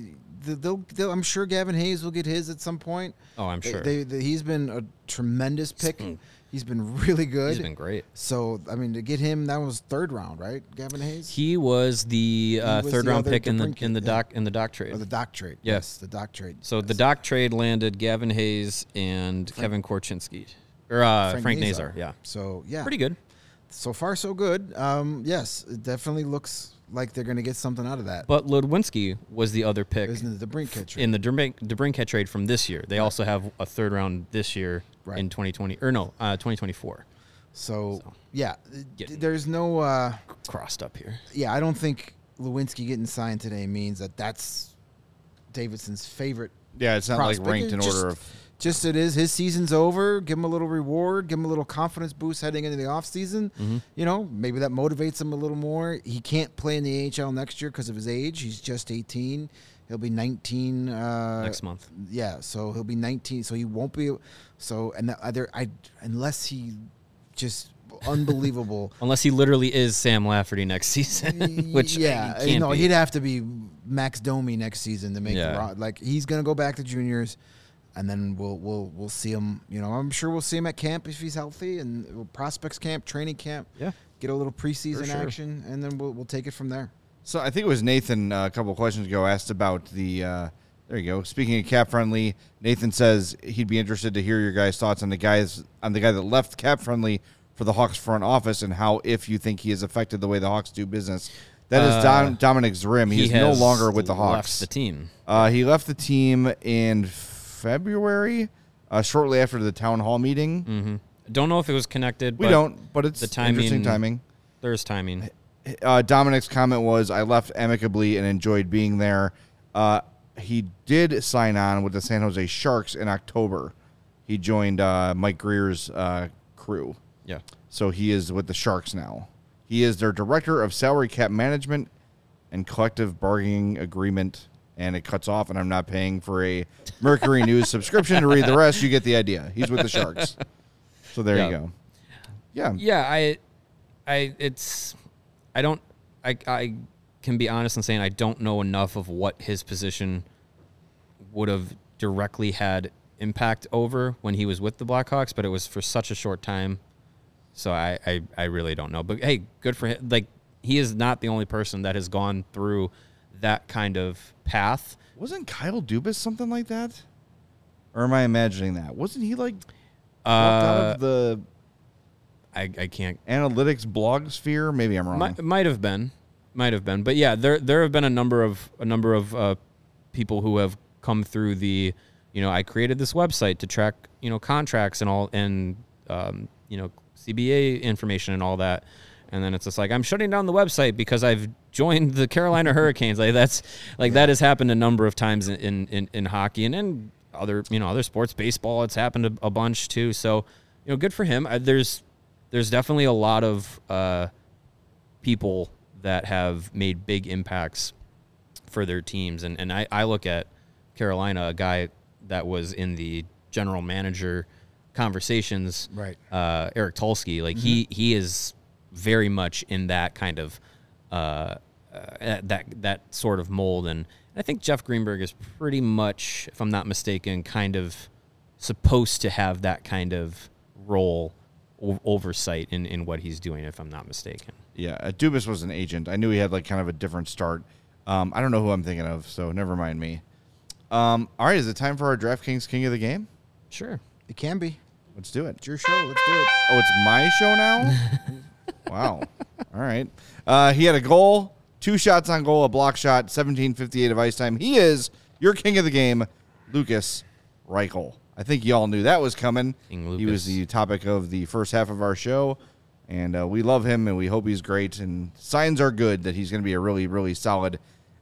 I'm sure Gavin Hayes will get his at some point. Oh, I'm sure. He's been a tremendous pick. He's been really good. He's been great. So, to get him, that was third round, right? Gavin Hayes? He was the third round pick in the doc trade. Oh, the doc trade. Yes, the doc trade. So the doc trade landed Gavin Hayes and Kevin Korchinski. Or Frank Nazar. Yeah. So, yeah. Pretty good. So far, so good. Yes, it definitely looks like they're going to get something out of that. But Ludwinski was the other pick in the DeBrincat trade. In the DeBrincat trade from this year. They also have a third round this year in 2024. So yeah, there's no crossed up here. Yeah, I don't think Ludwinski getting signed today means that's Davidson's favorite. Yeah, it's not prospect. Like ranked in order of. Just it is. His season's over. Give him a little reward. Give him a little confidence boost heading into the offseason. Mm-hmm. Maybe that motivates him a little more. He can't play in the AHL next year because of his age. He's just 18. He'll be 19 next month. Yeah, so he'll be 19. So he won't be. So and unless he just unbelievable. Unless he literally is Sam Lafferty next season, which he can't be. He'd have to be Max Domi next season to make the like. He's gonna go back to juniors, and then we'll see him. I'm sure we'll see him at camp if he's healthy, and prospects camp, training camp. Yeah, get a little preseason action, and then we'll take it from there. So I think it was Nathan a couple of questions ago asked about the. There you go. Speaking of Cap Friendly, Nathan says he'd be interested to hear your guys' thoughts on the guy that left Cap Friendly for the Hawks front office and how, if you think he has affected the way the Hawks do business. That is Dominic Zrim. He is no longer with the Hawks. Left the team. He left the team in February, shortly after the town hall meeting. Mm-hmm. Don't know if it was connected. We don't, but it's the timing, interesting timing. There's timing. Dominic's comment was, I left amicably and enjoyed being there. He did sign on with the San Jose Sharks in October. He joined Mike Greer's crew. Yeah. So he is with the Sharks now. He is their director of salary cap management and collective bargaining agreement, and it cuts off, and I'm not paying for a Mercury News subscription to read the rest. You get the idea. He's with the Sharks. So there you go. Yeah. Yeah, I can be honest in saying I don't know enough of what his position would have directly had impact over when he was with the Blackhawks, but it was for such a short time. So I really don't know. But hey, good for him. Like, he is not the only person that has gone through that kind of path. Wasn't Kyle Dubas something like that? Or am I imagining that? Wasn't he like out of the I can't analytics blog sphere? Maybe I'm wrong. Might have been. But yeah, there have been a number of people who have come through the, I created this website to track, contracts and all, and CBA information and all that. And then it's just like, I'm shutting down the website because I've joined the Carolina Hurricanes. Like that has happened a number of times in hockey and in other sports. Baseball, it's happened a bunch too. So, good for him. There's definitely a lot of people that have made big impacts for their teams. And I look at Carolina, a guy that was in the general manager conversations, right? Eric Tulsky, like he is very much in that kind of that sort of mold. And I think Jeff Greenberg is pretty much, if I'm not mistaken, kind of supposed to have that kind of role oversight in what he's doing, if I'm not mistaken. Yeah, Dubas was an agent. I knew he had like kind of a different start. I don't know who I'm thinking of, so never mind me. All right, is it time for our DraftKings King of the Game? Sure. It can be. Let's do it. It's your show. Let's do it. Oh, it's my show now? Wow. All right. He had a goal, 2 shots on goal, a block shot, 17:58 of ice time. He is your King of the Game, Lucas Reichel. I think y'all knew that was coming. He was the topic of the first half of our show, and we love him, and we hope he's great. And signs are good that he's going to be a really, really solid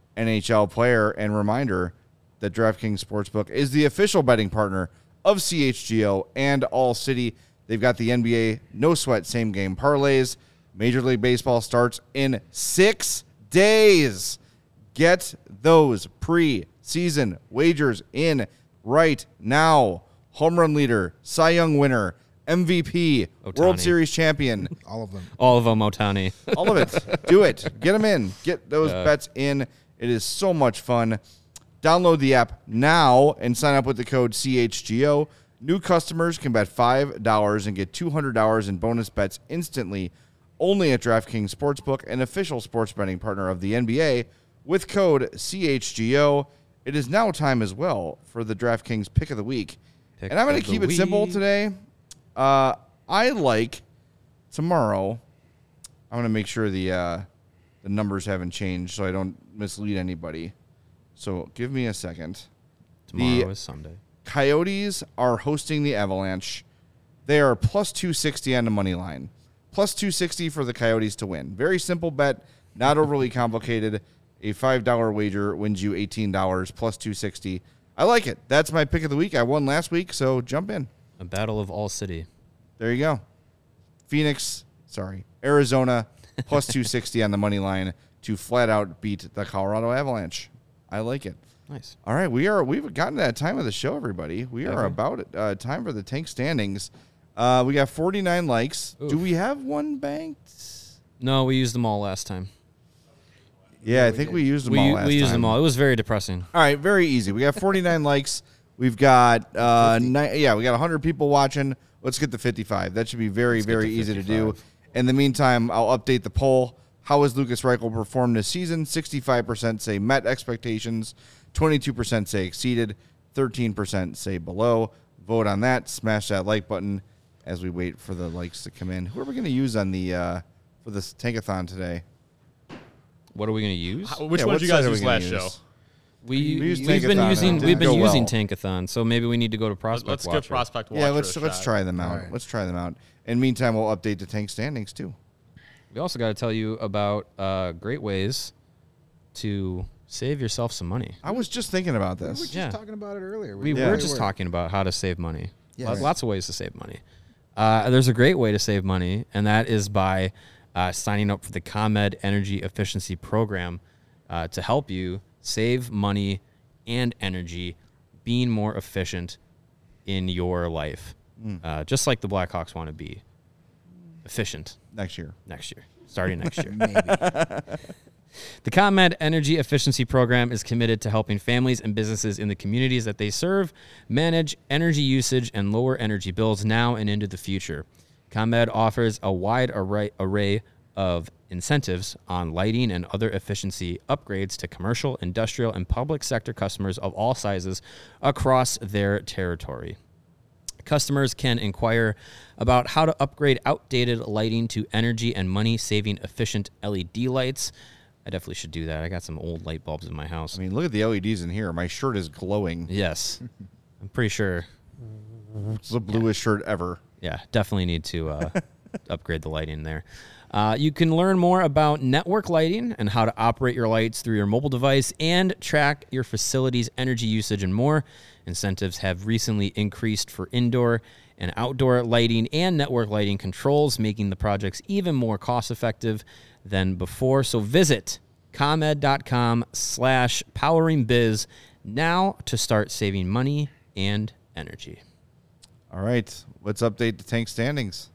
NHL player. And reminder that DraftKings Sportsbook is the official betting partner of CHGO and All City. They've got the NBA no sweat same game parlays. Major League Baseball starts in 6 days. Get those pre-season wagers in right now. Home run leader, Cy Young winner, MVP, Ohtani. World Series champion. All of them. All of them, Ohtani. All of it. Do it. Get them in. Get those bets in. It is so much fun. Download the app now and sign up with the code CHGO. New customers can bet $5 and get $200 in bonus bets instantly only at DraftKings Sportsbook, an official sports betting partner of the NBA, with code CHGO. It is now time as well for the DraftKings Pick of the Week. And I'm going to keep it simple today. I like tomorrow. I'm going to make sure the numbers haven't changed so I don't mislead anybody. So give me a second. Tomorrow is Sunday. Coyotes are hosting the Avalanche. They are plus 260 on the money line. Plus 260 for the Coyotes to win. Very simple bet, not overly complicated. A $5 wager wins you $18, plus 260. I like it. That's my pick of the week. I won last week, so jump in. A battle of all city. There you go. Arizona, plus 260 on the money line to flat out beat the Colorado Avalanche. I like it. Nice. All right, we've gotten to that time of the show, everybody. We are about time for the tank standings. We got 49 likes. Oof. Do we have one banked? No, we used them all last time. Yeah, I think we used them all last time. We used them all. It was very depressing. All right, very easy. We got 49 likes. We've got we got 100 people watching. Let's get to 55. That should be very easy to do. In the meantime, I'll update the poll. How has Lukas Reichel performed this season? 65% say met expectations, 22% say exceeded, 13% say below. Vote on that. Smash that like button as we wait for the likes to come in. Who are we going to use on the for this tankathon today? What are we going to use? Which one did you guys use last show? We've been Tankathon. using Tankathon, so maybe we need to go to Prospect Let's Watcher. give Prospect Watcher. Yeah, let's try them out. right. Let's try them out. In the meantime, we'll update the tank standings too. We also got to tell you about great ways to save yourself some money. I was just thinking about We were this. just Yeah. talking about it earlier. We were just talking about how to save money. Yeah, right. Lots of ways to save money. There's a great way to save money, and that is by signing up for the ComEd Energy Efficiency Program to help you save money and energy, being more efficient in your life. Just like the Blackhawks want to be efficient Next year. starting next year. Maybe. The ComEd Energy Efficiency Program is committed to helping families and businesses in the communities that they serve manage energy usage and lower energy bills now and into the future. ComEd offers a wide array of incentives on lighting and other efficiency upgrades to commercial, industrial, and public sector customers of all sizes across their territory. Customers can inquire about how to upgrade outdated lighting to energy and money-saving efficient LED lights. I definitely should do that. I got some old light bulbs in my house. I mean, look at the LEDs in here. My shirt is glowing. Yes. I'm pretty sure. It's the bluest shirt ever. Yeah, definitely need to upgrade the lighting there. You can learn more about network lighting and how to operate your lights through your mobile device and track your facility's energy usage and more. Incentives have recently increased for indoor and outdoor lighting and network lighting controls, making the projects even more cost-effective than before. So visit ComEd.com/poweringbiz now to start saving money and energy. All right, let's update the tank standings.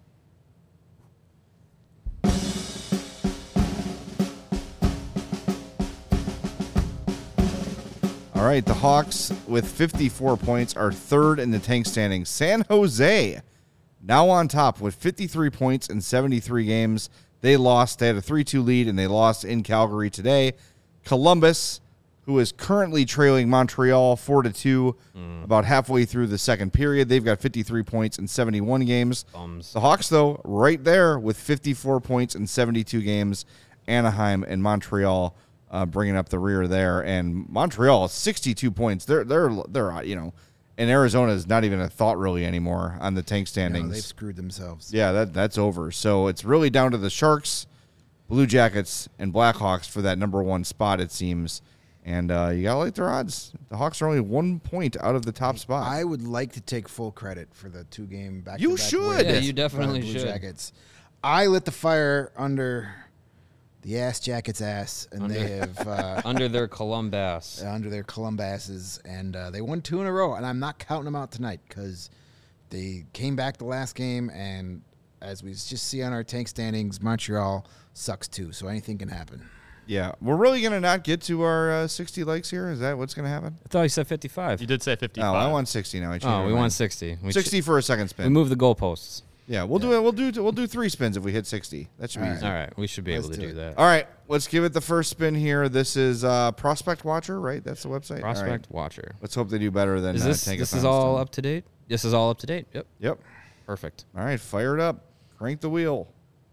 All right, the Hawks with 54 points are third in the tank standings. San Jose now on top with 53 points in 73 games. They lost. They had a 3-2 lead, and they lost in Calgary today. Columbus, who is currently trailing Montreal 4-2, about halfway through the second period. They've got 53 points in 71 games. Bums. The Hawks, though, right there with 54 points in 72 games. Anaheim and Montreal bringing up the rear there, and Montreal 62 points. They're and Arizona is not even a thought really anymore on the tank standings. No, they've screwed themselves. Yeah, that's over. So it's really down to the Sharks, Blue Jackets, and Blackhawks for that number one spot, it seems. And you got to like their odds. The Hawks are only 1 point out of the top spot. I would like to take full credit for the 2-game back-to-back You should. win Yeah, you definitely by the should. Blue Jackets. I lit the fire under the Ass Jackets' ass, and they have Under their Columbus. under their Columbuses, and they won 2 in a row. And I'm not counting them out tonight because they came back the last game, and as we just see on our tank standings, Montreal sucks too. So anything can happen. Yeah. We're really going to not get to our 60 likes here? Is that what's going to happen? I thought you said 55. You did say 55. Oh, I want 60 now. I changed Oh, my we mind. want 60. 60 for a second We spin. moved the goalposts. Yeah, we'll do it. We'll do 3 spins if we hit 60. That should be easy. All right, we should be able to do do it. that. All right, let's give it the first spin here. This is Prospect Watcher, right? That's the website. All right. Prospect Watcher. Let's hope they do better than Is this Tankathon is all still. up to date? This is all up to date. Yep. Yep. Perfect. All right, fire it up. Crank the wheel.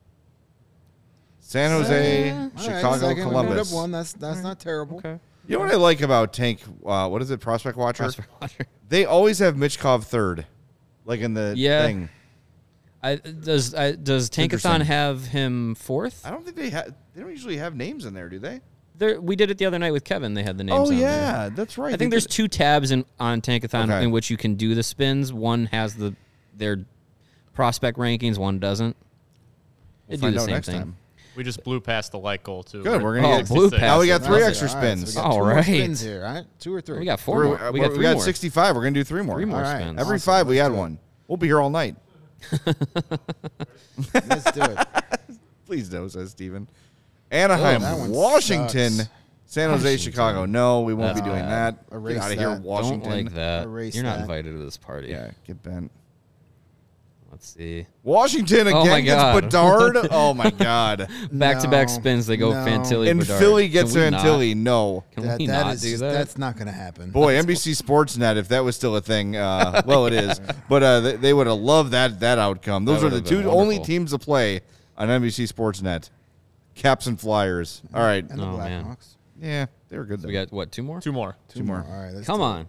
San Jose, All right, Chicago, second, we moved Columbus. up one. That's not terrible. Okay. You know what I like about Tank? What is it? Prospect Watcher. Prospect Watcher. They always have Michkov third, like in the Yeah. thing. Does interesting. Tankathon have him fourth? I don't think they have. They don't usually have names in there, do they? We did it the other night with Kevin. They had the names. Oh on there. yeah, that's right. I think there's 2 tabs on Tankathon Okay. in which you can do the spins. One has their prospect rankings. One doesn't. They do find the out same next thing. time. We just blew past the light goal, too. Good. We're going to get blew 66. Now we got past three it. extra spins. All right, so we got two All more right. spins here, all right? 2 or 3. We got 4 more. We got 3 more. 65. We're going to do 3 more. 3 more All right. spins. Every Awesome. 5, we Let's add do it. one. We'll be here all night. Let's do it. Please do, says Steven. Anaheim, that one Washington, sucks. San Jose, Chicago. No, we won't be doing that. Erase Get out of here, that. Washington. Don't like that. Erase You're not that. invited to this party. Yeah, get bent. Let's see. Washington Oh again my gets God. Bedard. Oh my God. Back-to-back No, spins. They go no. Fantilli. And Bedard. Philly gets Can we not- Fantilli. No. Can we not do that? That's not going to happen. Boy, NBC Sportsnet, if that was still a thing, well, it is. But they would have loved that outcome. Those That are the would've been 2 only wonderful. teams to play on NBC Sportsnet. Caps and Flyers. All right. And the Oh, man. Blackhawks. Yeah, they were good. So though. we got, what, 2 more? 2 more. Two more. All right. Let's Come do it. on.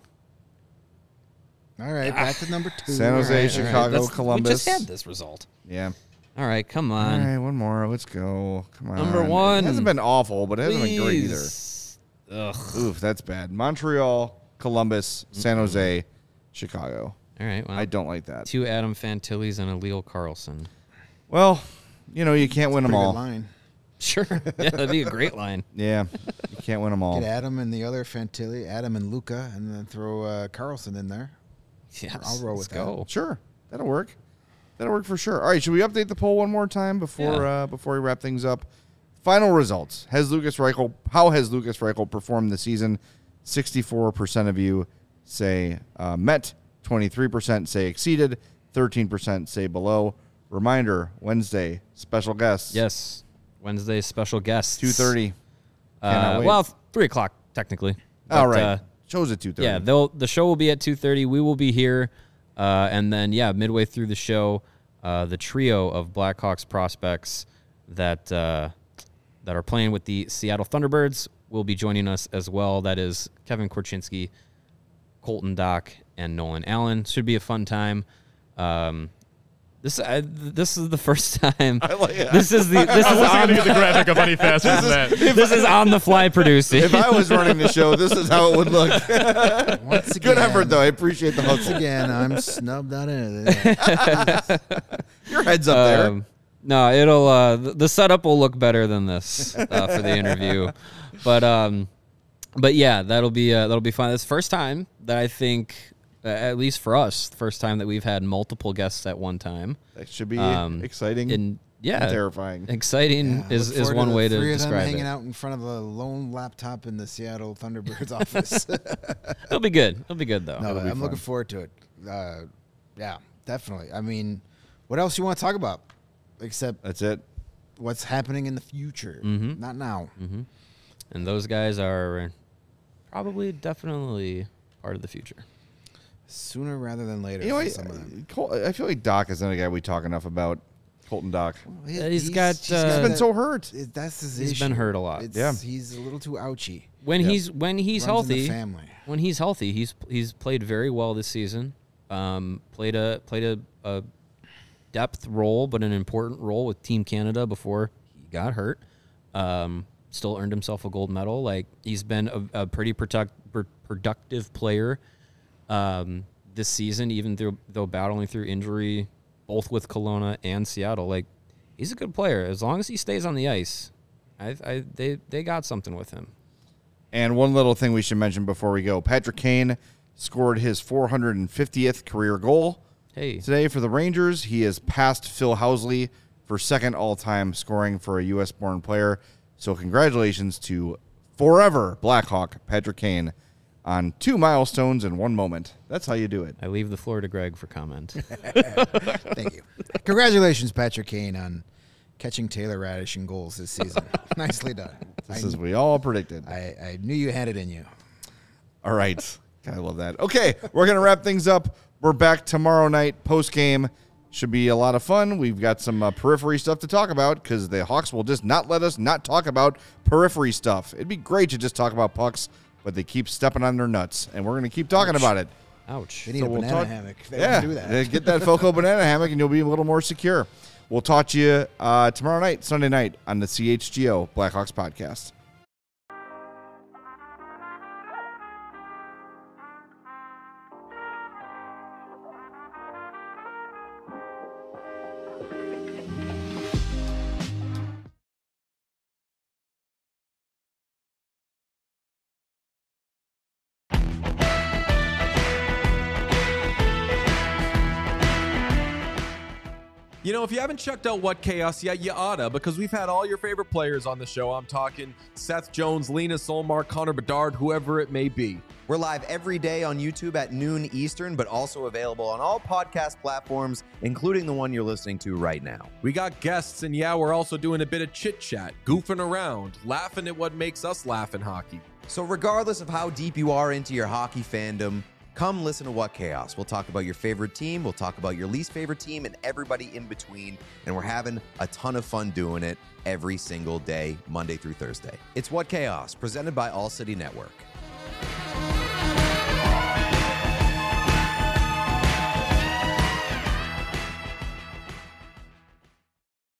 All right. Back to number 2. San Jose, All right. Chicago, That's- Columbus. We just had this result. Yeah. All right, come All on. right, one more. Let's go. Come on. Number 1. It hasn't been awful, but it hasn't been great either. Please. Ugh. Oof, that's bad. Montreal, Columbus, San Jose, Chicago. All right, well, I don't like that. 2 Adam Fantillis and a Leo Carlson. Well, you can't win them Pretty good all. line. Sure. Yeah, that'd be a great line. Yeah, you can't win them all. Get Adam and the other Fantilli, Adam and Luca, and then throw Carlson in there. Yes, I'll roll let's with that. go. Sure, that'll work. That'll work for sure. All right, should we update the poll one more time before we wrap things up? Final results. How has Lucas Reichel performed this season? 64% of you say met, 23% say exceeded, 13% say below. Reminder, Wednesday, special guests. Yes. Wednesday special guests. 2:30. Cannot wait. Well, 3 o'clock technically. All But, right. Show's at 2:30. Yeah, the show will be at 2:30. We will be here, and then midway through the show, the trio of Blackhawks prospects that are playing with the Seattle Thunderbirds will be joining us as well. That is Kevin Korchinski, Colton Dock, and Nolan Allen. Should be a fun time. This is the first time. I like it. This is I wasn't going to get the graphic up any faster than that. this is on the fly producing. If I was running the show, this is how it would look. Once again, Good effort, though. I appreciate the Once hustle. again, I'm snubbed out of it. Your head's up there. No, it'll the setup will look better than this for the interview, but yeah, that'll be fun. It's the first time that I think, at least for us, the first time that we've had multiple guests at one time. That should be Um, exciting And yeah, terrifying. Exciting Look is forward one the way to three of them describe hanging it. out in front of a lone laptop in the Seattle Thunderbirds office. It'll be good. It'll be good though. No, That'll be I'm looking fun. forward to it. Yeah, definitely. I mean, what else you want to talk about except That's it. what's happening in the future? Not now. And those guys are probably definitely part of the future. Sooner rather than later. You know, for some of them. I feel like Doc is another guy we talk enough about. Colton Doc. He's got, He's been that- so hurt. That's his He's issue. been hurt a lot. Yeah. He's a little too ouchy. When Yep. he's Runs in the healthy, family. when he's healthy, he's played very well this season. Played a depth role, but an important role with Team Canada before he got hurt. Still earned himself a gold medal. Like, he's been a pretty productive player this season, even though battling through injury, both with Kelowna and Seattle. Like, he's a good player as long as he stays on the ice. They got something with him. And one little thing we should mention before we go. Patrick Kane scored his 450th career goal Hey, today for the Rangers. He has passed Phil Housley for second all-time scoring for a U.S.-born player. So congratulations to forever Blackhawk Patrick Kane on 2 milestones in 1 moment. That's how you do it. I leave the floor to Greg for comment. Thank you. Congratulations, Patrick Kane, on catching Taylor Radish in goals this season. Nicely done. This is we all predicted. I knew you had it in you. All right. God, I love that. Okay, we're going to wrap things up. We're back tomorrow night, post-game. Should be a lot of fun. We've got some periphery stuff to talk about because the Hawks will just not let us not talk about periphery stuff. It'd be great to just talk about pucks, but they keep stepping on their nuts, and we're going to keep talking about it. Ouch. They need So a we'll banana talk- hammock. They Yeah, won't do that. get that Foco banana hammock, and you'll be a little more secure. We'll talk to you tomorrow night, Sunday night, on the CHGO Blackhawks podcast. You know, if you haven't checked out What Chaos yet, you oughta, because we've had all your favorite players on the show. I'm talking Seth Jones, Lena Solmark, Connor Bedard, whoever it may be. We're live every day on YouTube at noon Eastern, but also available on all podcast platforms, including the one you're listening to right now. We got guests, and yeah, we're also doing a bit of chit-chat, goofing around, laughing at what makes us laugh in hockey. So regardless of how deep you are into your hockey fandom, come listen to What Chaos. We'll talk about your favorite team, we'll talk about your least favorite team, and everybody in between, and we're having a ton of fun doing it every single day, Monday through Thursday. It's What Chaos, presented by All City Network.